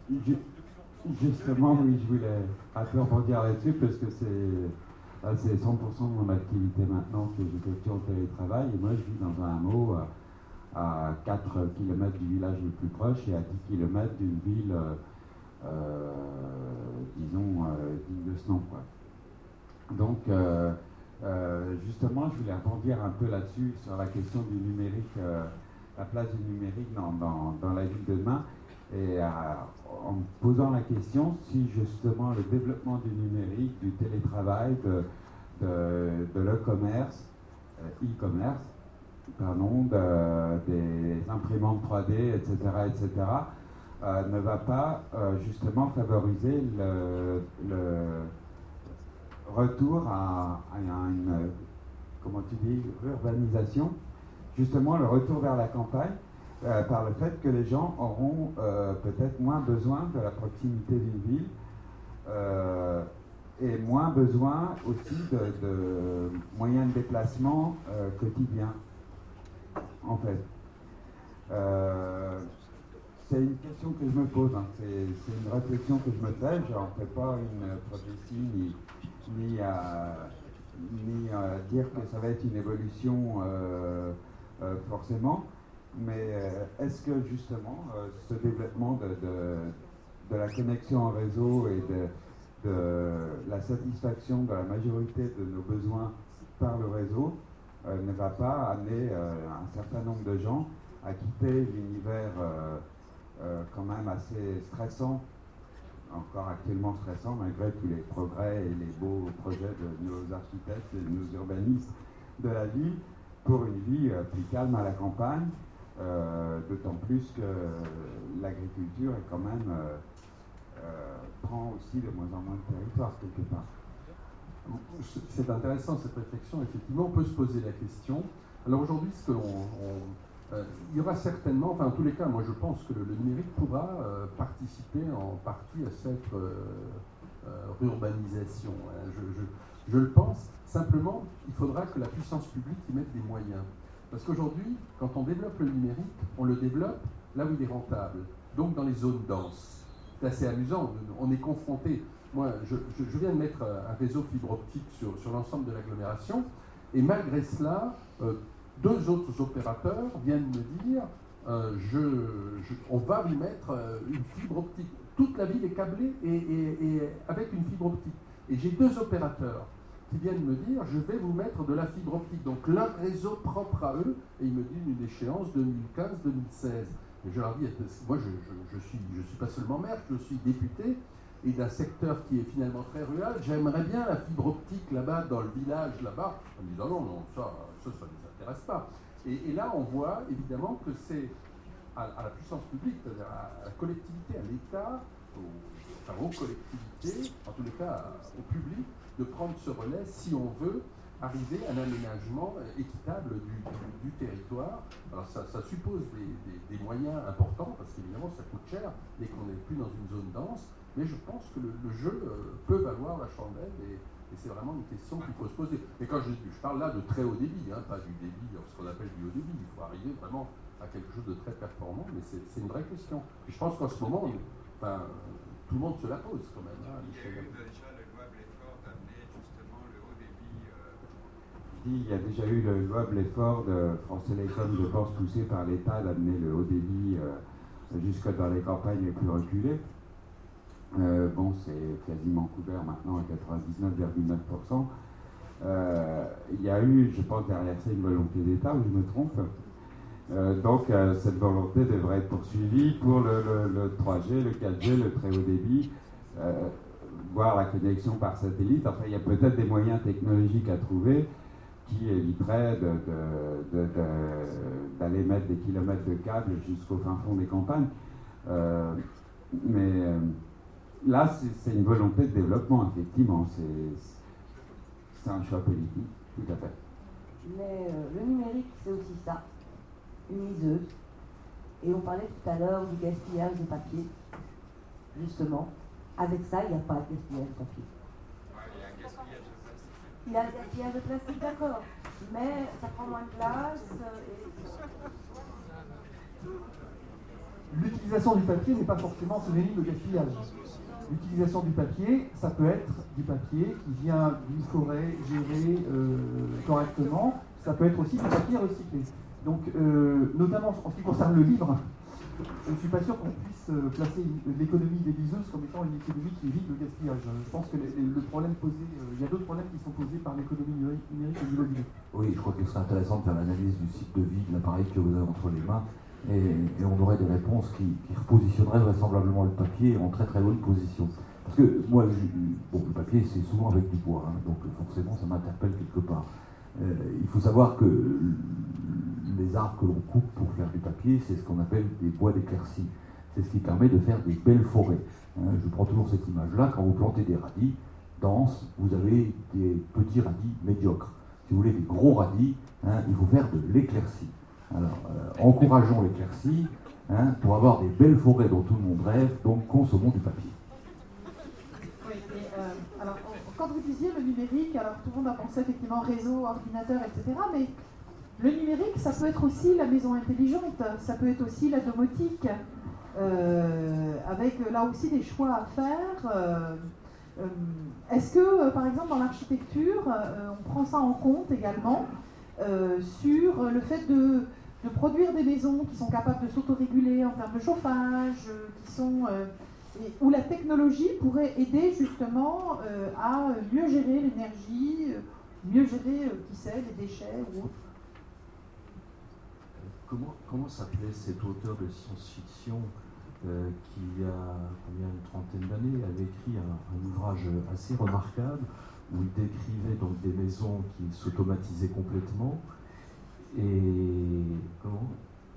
Justement, oui, je voulais un peu rebondir là-dessus parce que c'est... C'est cent pour cent de mon activité maintenant que j'effectue en télétravail. Et moi, je vis dans un hameau à quatre kilomètres du village le plus proche et à dix kilomètres d'une ville, euh, disons, euh, digne de ce nom, quoi. Donc, euh, euh, justement, je voulais rebondir un peu là-dessus, sur la question du numérique, euh, la place du numérique dans, dans, dans la vie de demain. Et euh, en me posant la question si justement le développement du numérique, du télétravail, de, de, de l'e-commerce, euh, e-commerce, pardon, de, des imprimantes trois D, et cetera, et cetera, euh, ne va pas euh, justement favoriser le, le retour à, à une, comment tu dis, urbanisation, justement le retour vers la campagne. Euh, par le fait que les gens auront euh, peut-être moins besoin de la proximité d'une ville euh, et moins besoin aussi de, de moyens de déplacement euh, quotidiens, en fait. Euh, c'est une question que je me pose, hein. C'est une réflexion que je me fais, je n'en fais pas une prophétie ni, ni, à, ni à dire que ça va être une évolution euh, euh, forcément. Mais euh, est-ce que justement euh, ce développement de, de, de la connexion en réseau et de, de la satisfaction de la majorité de nos besoins par le réseau euh, ne va pas amener euh, un certain nombre de gens à quitter l'univers euh, euh, quand même assez stressant, encore actuellement stressant malgré tous les progrès et les beaux projets de nos architectes et de nos urbanistes de la ville, pour une vie euh, plus calme à la campagne. Euh, d'autant plus que l'agriculture est quand même euh, euh, prend aussi de moins en moins de territoire quelque part. C'est intéressant cette réflexion. Effectivement, on peut se poser la question. Alors aujourd'hui, ce que l'on, on, euh, il y aura certainement, enfin en tous les cas, moi je pense que le, le numérique pourra euh, participer en partie à cette euh, euh, urbanisation. Hein. Je, je, je le pense. Simplement, il faudra que la puissance publique y mette des moyens. Parce qu'aujourd'hui, quand on développe le numérique, on le développe là où il est rentable, donc dans les zones denses. C'est assez amusant, on est confronté. Moi, je, je, je viens de mettre un réseau fibre optique sur, sur l'ensemble de l'agglomération, et malgré cela, euh, deux autres opérateurs viennent me dire euh, je, je, on va lui mettre euh, une fibre optique. Toute la ville est câblée et, et, et avec une fibre optique. Et j'ai deux opérateurs qui viennent me dire je vais vous mettre de la fibre optique, donc leur réseau propre à eux, et ils me disent une échéance deux mille quinze deux mille seize. Et je leur dis, moi je, je, je suis, je suis pas seulement maire, je suis député, et d'un secteur qui est finalement très rural, j'aimerais bien la fibre optique là-bas, dans le village là-bas. On me dit, non, non, non, ça, ça, ça ne nous intéresse pas. Et, et là, on voit évidemment que c'est à, à la puissance publique, c'est-à-dire à la collectivité, à l'État, aux, enfin, aux collectivités, en tous les cas au public, de prendre ce relais si on veut arriver à un aménagement équitable du, du, du territoire. Alors ça, ça suppose des, des, des moyens importants, parce qu'évidemment ça coûte cher dès qu'on n'est plus dans une zone dense, mais je pense que le, le jeu euh, peut valoir la chandelle, et, et c'est vraiment une question qu'il faut se poser. Et quand je, je parle là de très haut débit, hein, pas du débit, ce qu'on appelle du haut débit, il faut arriver vraiment à quelque chose de très performant, mais c'est une vraie question. Et je pense qu'en ce moment, on, enfin, tout le monde se la pose quand même. Hein, il y a déjà eu le louable effort de France Télécom, je pense, poussé par l'État d'amener le haut débit euh, jusque dans les campagnes les plus reculées. Euh, bon, c'est quasiment couvert maintenant à quatre-vingt-dix-neuf virgule neuf pour cent. Euh, il y a eu, je pense, derrière ça une volonté d'État, ou je me trompe. Euh, donc, euh, cette volonté devrait être poursuivie pour le, le, le trois G, le quatre G, le très haut débit, euh, voire la connexion par satellite. Enfin, il y a peut-être des moyens technologiques à trouver qui éviterait d'aller de, de, de, de, mettre des kilomètres de câbles jusqu'au fin fond des campagnes. Euh, mais euh, là, c'est une volonté de développement, effectivement. C'est un choix politique, tout à fait. Mais euh, le numérique, c'est aussi ça, une liseuse. Et on parlait tout à l'heure du gaspillage de papier, justement. Avec ça, il n'y a pas de gaspillage de papier. Il y a le gaspillage de plastique, d'accord, mais ça prend moins de place. Et... L'utilisation du papier n'est pas forcément synonyme de gaspillage. L'utilisation du papier, ça peut être du papier qui vient d'une forêt gérée euh, correctement, ça peut être aussi du papier recyclé. Donc, euh, notamment en ce qui concerne le livre, je ne suis pas sûr qu'on puisse euh, placer l'économie des liseuses comme étant une économie qui évite le gaspillage. Je pense que les, les, le problème posé, euh, il y a d'autres problèmes qui sont posés par l'économie numérique au niveau du livre. Oui, je crois qu'il serait intéressant de faire l'analyse du cycle de vie de l'appareil que vous avez entre les mains, et, et on aurait des réponses qui, qui repositionneraient vraisemblablement le papier en très très bonne position. Parce que moi, je, bon, le papier c'est souvent avec du bois, hein, donc forcément ça m'interpelle quelque part. Euh, il faut savoir que les arbres que l'on coupe pour faire du papier, c'est ce qu'on appelle des bois d'éclaircie. C'est ce qui permet de faire des belles forêts. Hein, je prends toujours cette image-là, quand vous plantez des radis denses, vous avez des petits radis médiocres. Si vous voulez des gros radis, hein, il faut faire de l'éclaircie. Alors, euh, encourageons l'éclaircie hein, pour avoir des belles forêts dont tout le monde rêve, donc consommons du papier. Oui, et, euh, alors, quand vous disiez le numérique, alors tout le monde a pensé effectivement réseau, ordinateur, et cetera, mais le numérique, ça peut être aussi la maison intelligente, ça peut être aussi la domotique, euh, avec là aussi des choix à faire. Euh, euh, Est-ce que, euh, par exemple, dans l'architecture, euh, on prend ça en compte également euh, sur le fait de, de produire des maisons qui sont capables de s'autoréguler en termes de chauffage, euh, qui sont, euh, et, où la technologie pourrait aider justement euh, à mieux gérer l'énergie, euh, mieux gérer, euh, qui sait, les déchets ou autre. Comment, comment s'appelait cet auteur de science-fiction euh, qui, il y a combien, une trentaine d'années, avait écrit un, un ouvrage assez remarquable où il décrivait donc des maisons qui s'automatisaient complètement et... Comment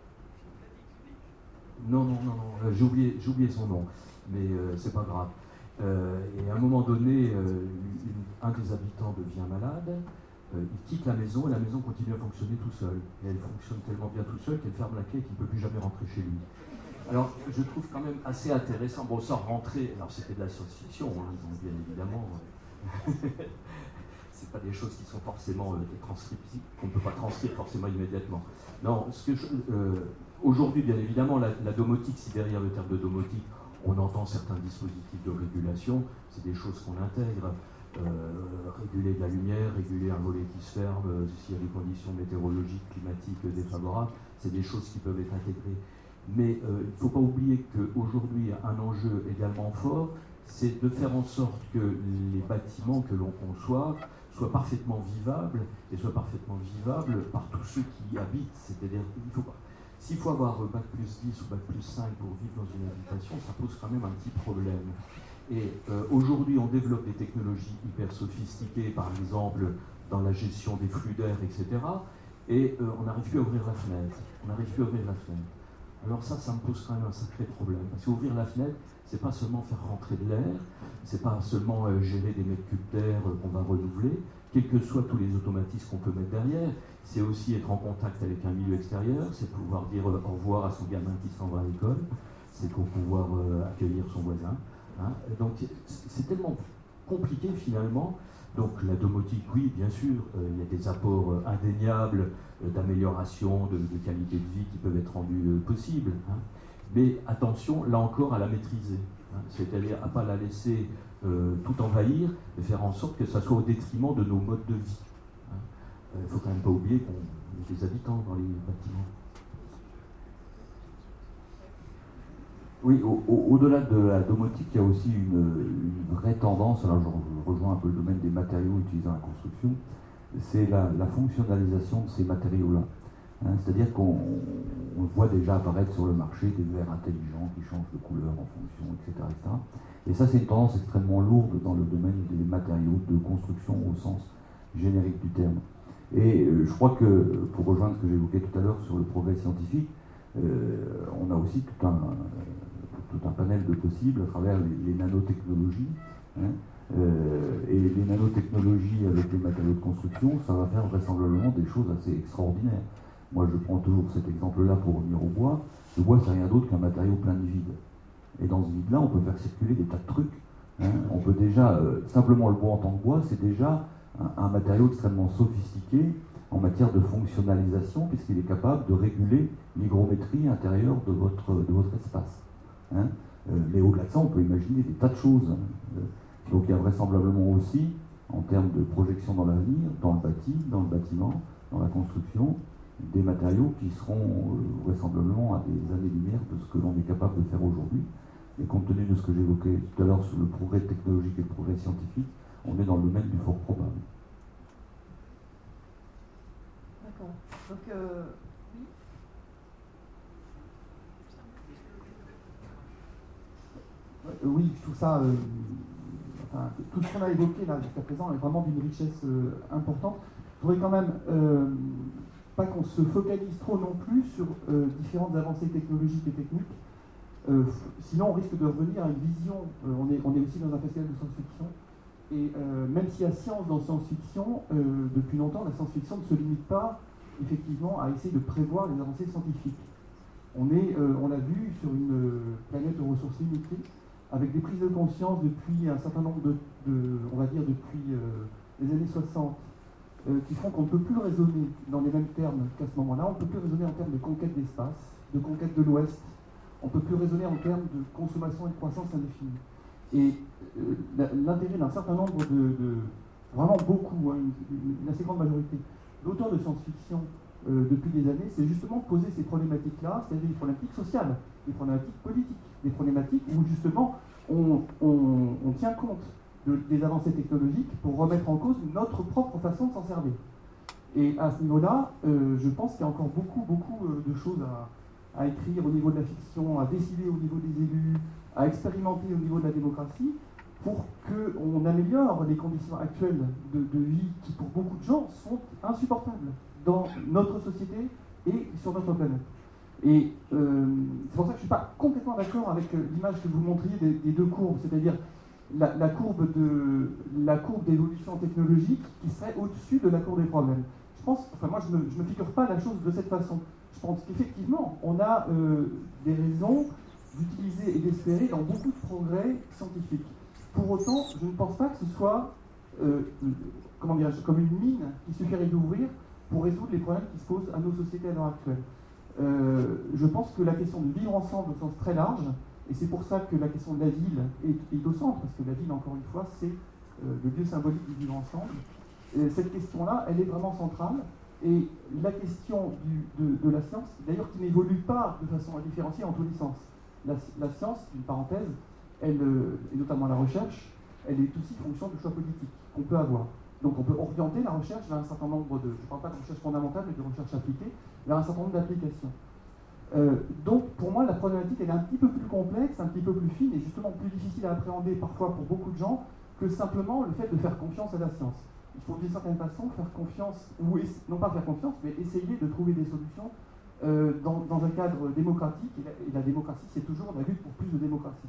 Non, non, non, non, euh, j'ai oublié, j'ai oublié son nom, mais euh, c'est pas grave. Euh, et à un moment donné, euh, une, un des habitants devient malade. Euh, il quitte la maison et la maison continue à fonctionner tout seul. Et elle fonctionne tellement bien tout seul qu'elle ferme la clé et qu'il ne peut plus jamais rentrer chez lui. Alors, je trouve quand même assez intéressant, bon, sans rentrer, alors c'était de la science-fiction, hein, donc bien évidemment, c'est pas des choses qui sont forcément euh, transcriptibles, qu'on ne peut pas transcrire forcément immédiatement. Non, ce que je, euh, aujourd'hui, bien évidemment, la, la domotique, si derrière le terme de domotique, on entend certains dispositifs de régulation, c'est des choses qu'on intègre. Euh, réguler de la lumière, réguler un volet qui se ferme, euh, s'il y a des conditions météorologiques, climatiques euh, défavorables, c'est des choses qui peuvent être intégrées. Mais euh, il ne faut pas oublier qu'aujourd'hui, un enjeu également fort, c'est de faire en sorte que les bâtiments que l'on conçoit soient parfaitement vivables, et soient parfaitement vivables par tous ceux qui y habitent. C'est-à-dire, il faut pas. S'il faut avoir bac plus dix ou bac plus cinq pour vivre dans une habitation, ça pose quand même un petit problème. Et euh, aujourd'hui, on développe des technologies hyper sophistiquées, par exemple dans la gestion des flux d'air, et cetera. Et euh, on n'arrive plus à ouvrir la fenêtre. On n'arrive plus à ouvrir la fenêtre. Alors ça, ça me pose quand même un sacré problème. Parce qu'ouvrir la fenêtre, c'est pas seulement faire rentrer de l'air, c'est pas seulement euh, gérer des mètres cubes d'air euh, qu'on va renouveler, quels que soient tous les automatismes qu'on peut mettre derrière. C'est aussi être en contact avec un milieu extérieur, c'est pouvoir dire euh, au revoir à son gamin qui s'en va à l'école, c'est pour pouvoir euh, accueillir son voisin. Hein. Donc c'est tellement compliqué finalement. Donc la domotique, oui, bien sûr, euh, il y a des apports euh, indéniables euh, d'amélioration, de, de qualité de vie qui peuvent être rendus euh, possibles. Hein. Mais attention, là encore, à la maîtriser. Hein. C'est-à-dire à ne pas la laisser euh, tout envahir, et faire en sorte que ça soit au détriment de nos modes de vie. Il ne hein. euh, faut quand même pas oublier qu'on a des habitants dans les bâtiments. Oui, au-delà au, de la domotique, il y a aussi une, une vraie tendance, alors je rejoins un peu le domaine des matériaux utilisés dans la construction, c'est la, la fonctionnalisation de ces matériaux-là. Hein, c'est-à-dire qu'on on voit déjà apparaître sur le marché des verres intelligents qui changent de couleur en fonction, et cetera, et cetera. Et ça, c'est une tendance extrêmement lourde dans le domaine des matériaux de construction au sens générique du terme. Et euh, je crois que, pour rejoindre ce que j'évoquais tout à l'heure sur le progrès scientifique, euh, on a aussi tout un... tout un panel de possibles à travers les, les nanotechnologies. Hein, euh, et les nanotechnologies avec les matériaux de construction, ça va faire vraisemblablement des choses assez extraordinaires. Moi, je prends toujours cet exemple-là pour revenir au bois. Le bois, c'est rien d'autre qu'un matériau plein de vide. Et dans ce vide-là, on peut faire circuler des tas de trucs. Hein. On peut déjà, euh, simplement le bois en tant que bois, c'est déjà un, un matériau extrêmement sophistiqué en matière de fonctionnalisation, puisqu'il est capable de réguler l'hygrométrie intérieure de votre, de votre espace. Hein, euh, mais au-delà de ça, on peut imaginer des tas de choses. Hein. Euh, donc il y a vraisemblablement aussi, en termes de projection dans l'avenir, dans le bâti, dans le bâtiment, dans la construction, des matériaux qui seront euh, vraisemblablement à des années-lumière de ce que l'on est capable de faire aujourd'hui. Et compte tenu de ce que j'évoquais tout à l'heure sur le progrès technologique et le progrès scientifique, on est dans le domaine du fort probable. D'accord. Donc, euh... Oui, tout ça, euh, enfin, tout ce qu'on a évoqué là jusqu'à présent est vraiment d'une richesse euh, importante. Je voudrais quand même euh, pas qu'on se focalise trop non plus sur euh, différentes avancées technologiques et techniques. Euh, sinon, on risque de revenir à une vision. Euh, on, est, on est aussi dans un festival de science-fiction. Et euh, même s'il y a science dans science-fiction, euh, depuis longtemps, la science-fiction ne se limite pas effectivement à essayer de prévoir les avancées scientifiques. On, est, euh, on l'a vu sur une euh, planète aux ressources limitées, avec des prises de conscience depuis un certain nombre de, de on va dire depuis euh, les années soixante, euh, qui font qu'on ne peut plus raisonner dans les mêmes termes qu'à ce moment-là. On ne peut plus raisonner en termes de conquête d'espace, de conquête de l'Ouest. On ne peut plus raisonner en termes de consommation et de croissance indéfinie. Et euh, l'intérêt d'un certain nombre de, de vraiment beaucoup, hein, une, une assez grande majorité d'auteurs de science-fiction euh, depuis des années, c'est justement poser ces problématiques-là, c'est-à-dire des problématiques sociales, des problématiques politiques, des problématiques où justement on, on, on tient compte de, des avancées technologiques pour remettre en cause notre propre façon de s'en servir. Et à ce niveau-là, euh, je pense qu'il y a encore beaucoup, beaucoup euh, de choses à, à écrire au niveau de la fiction, à décider au niveau des élus, à expérimenter au niveau de la démocratie, pour qu'on améliore les conditions actuelles de, de vie qui, pour beaucoup de gens, sont insupportables dans notre société et sur notre planète. Et euh, c'est pour ça que je ne suis pas complètement d'accord avec euh, l'image que vous montriez des, des deux courbes, c'est-à-dire la, la courbe de la courbe d'évolution technologique qui serait au-dessus de la courbe des problèmes. Je pense, enfin moi je ne me, je me figure pas la chose de cette façon. Je pense qu'effectivement, on a euh, des raisons d'utiliser et d'espérer dans beaucoup de progrès scientifiques. Pour autant, je ne pense pas que ce soit euh, comment dirais-je, comme une mine qui suffirait d'ouvrir pour résoudre les problèmes qui se posent à nos sociétés à l'heure actuelle. Euh, je pense que la question de vivre ensemble au sens très large, et c'est pour ça que la question de la ville est, est au centre, parce que la ville, encore une fois, c'est euh, le lieu symbolique du vivre ensemble. Et cette question-là, elle est vraiment centrale. Et la question du, de, de la science, d'ailleurs, qui n'évolue pas de façon indifférenciée en tous les sens. La, la science, une parenthèse, elle, euh, et notamment la recherche, elle est aussi fonction de choix politiques qu'on peut avoir. Donc on peut orienter la recherche vers un certain nombre de, je ne parle pas de recherche fondamentale, mais de recherche appliquée, vers un certain nombre d'applications. Euh, donc pour moi, la problématique, elle est un petit peu plus complexe, un petit peu plus fine, et justement plus difficile à appréhender parfois pour beaucoup de gens, que simplement le fait de faire confiance à la science. Il faut d'une certaine façon faire confiance, ou non pas faire confiance, mais essayer de trouver des solutions euh, dans, dans un cadre démocratique, et la, et la démocratie, c'est toujours la lutte pour plus de démocratie.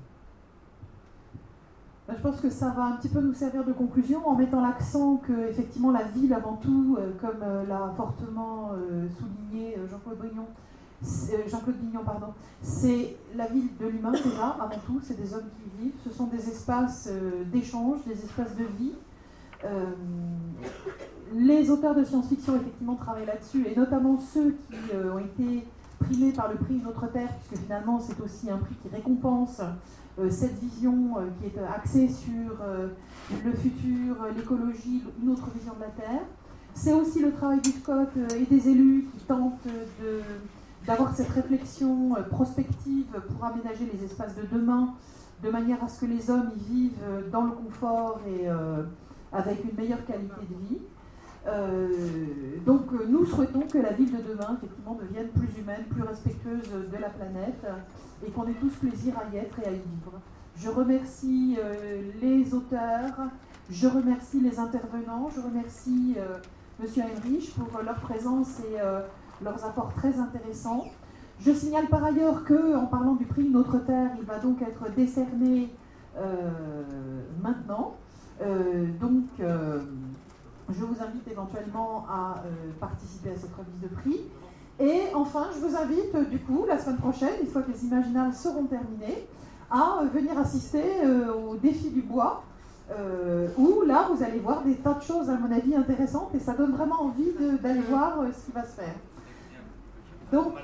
Je pense que ça va un petit peu nous servir de conclusion en mettant l'accent que, effectivement, la ville, avant tout, euh, comme euh, l'a fortement euh, souligné euh, Jean-Claude Bignon, euh, Jean-Claude Bignon, pardon, c'est la ville de l'humain, déjà, avant tout, c'est des hommes qui y vivent, ce sont des espaces euh, d'échange, des espaces de vie. Euh, les auteurs de science-fiction, effectivement, travaillent là-dessus, et notamment ceux qui euh, ont été primés par le prix Une autre Terre, puisque finalement, c'est aussi un prix qui récompense Euh, cette vision euh, qui est axée sur euh, le futur, euh, l'écologie, une autre vision de la Terre. C'est aussi le travail du Scott euh, et des élus qui tentent de, d'avoir cette réflexion euh, prospective pour aménager les espaces de demain, de manière à ce que les hommes y vivent euh, dans le confort et euh, avec une meilleure qualité de vie. Euh, donc euh, nous souhaitons que la ville de demain, effectivement, devienne plus humaine, plus respectueuse de la planète, et qu'on ait tous plaisir à y être et à y vivre. Je remercie euh, les auteurs, je remercie les intervenants, je remercie euh, Monsieur Heinrich pour euh, leur présence et euh, leurs apports très intéressants. Je signale par ailleurs qu'en parlant du prix Une autre Terre, il va donc être décerné euh, maintenant. Euh, donc, euh, je vous invite éventuellement à euh, participer à cette remise de prix. Et enfin, je vous invite, euh, du coup, la semaine prochaine, une fois que les Imaginales seront terminées, à euh, venir assister euh, au défi du bois, euh, où là, vous allez voir des tas de choses, à mon avis, intéressantes, et ça donne vraiment envie de, d'aller voir euh, ce qui va se faire. Donc,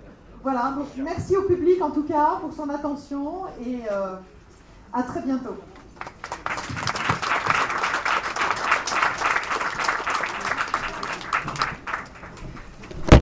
voilà, donc merci au public, en tout cas, pour son attention, et euh, à très bientôt.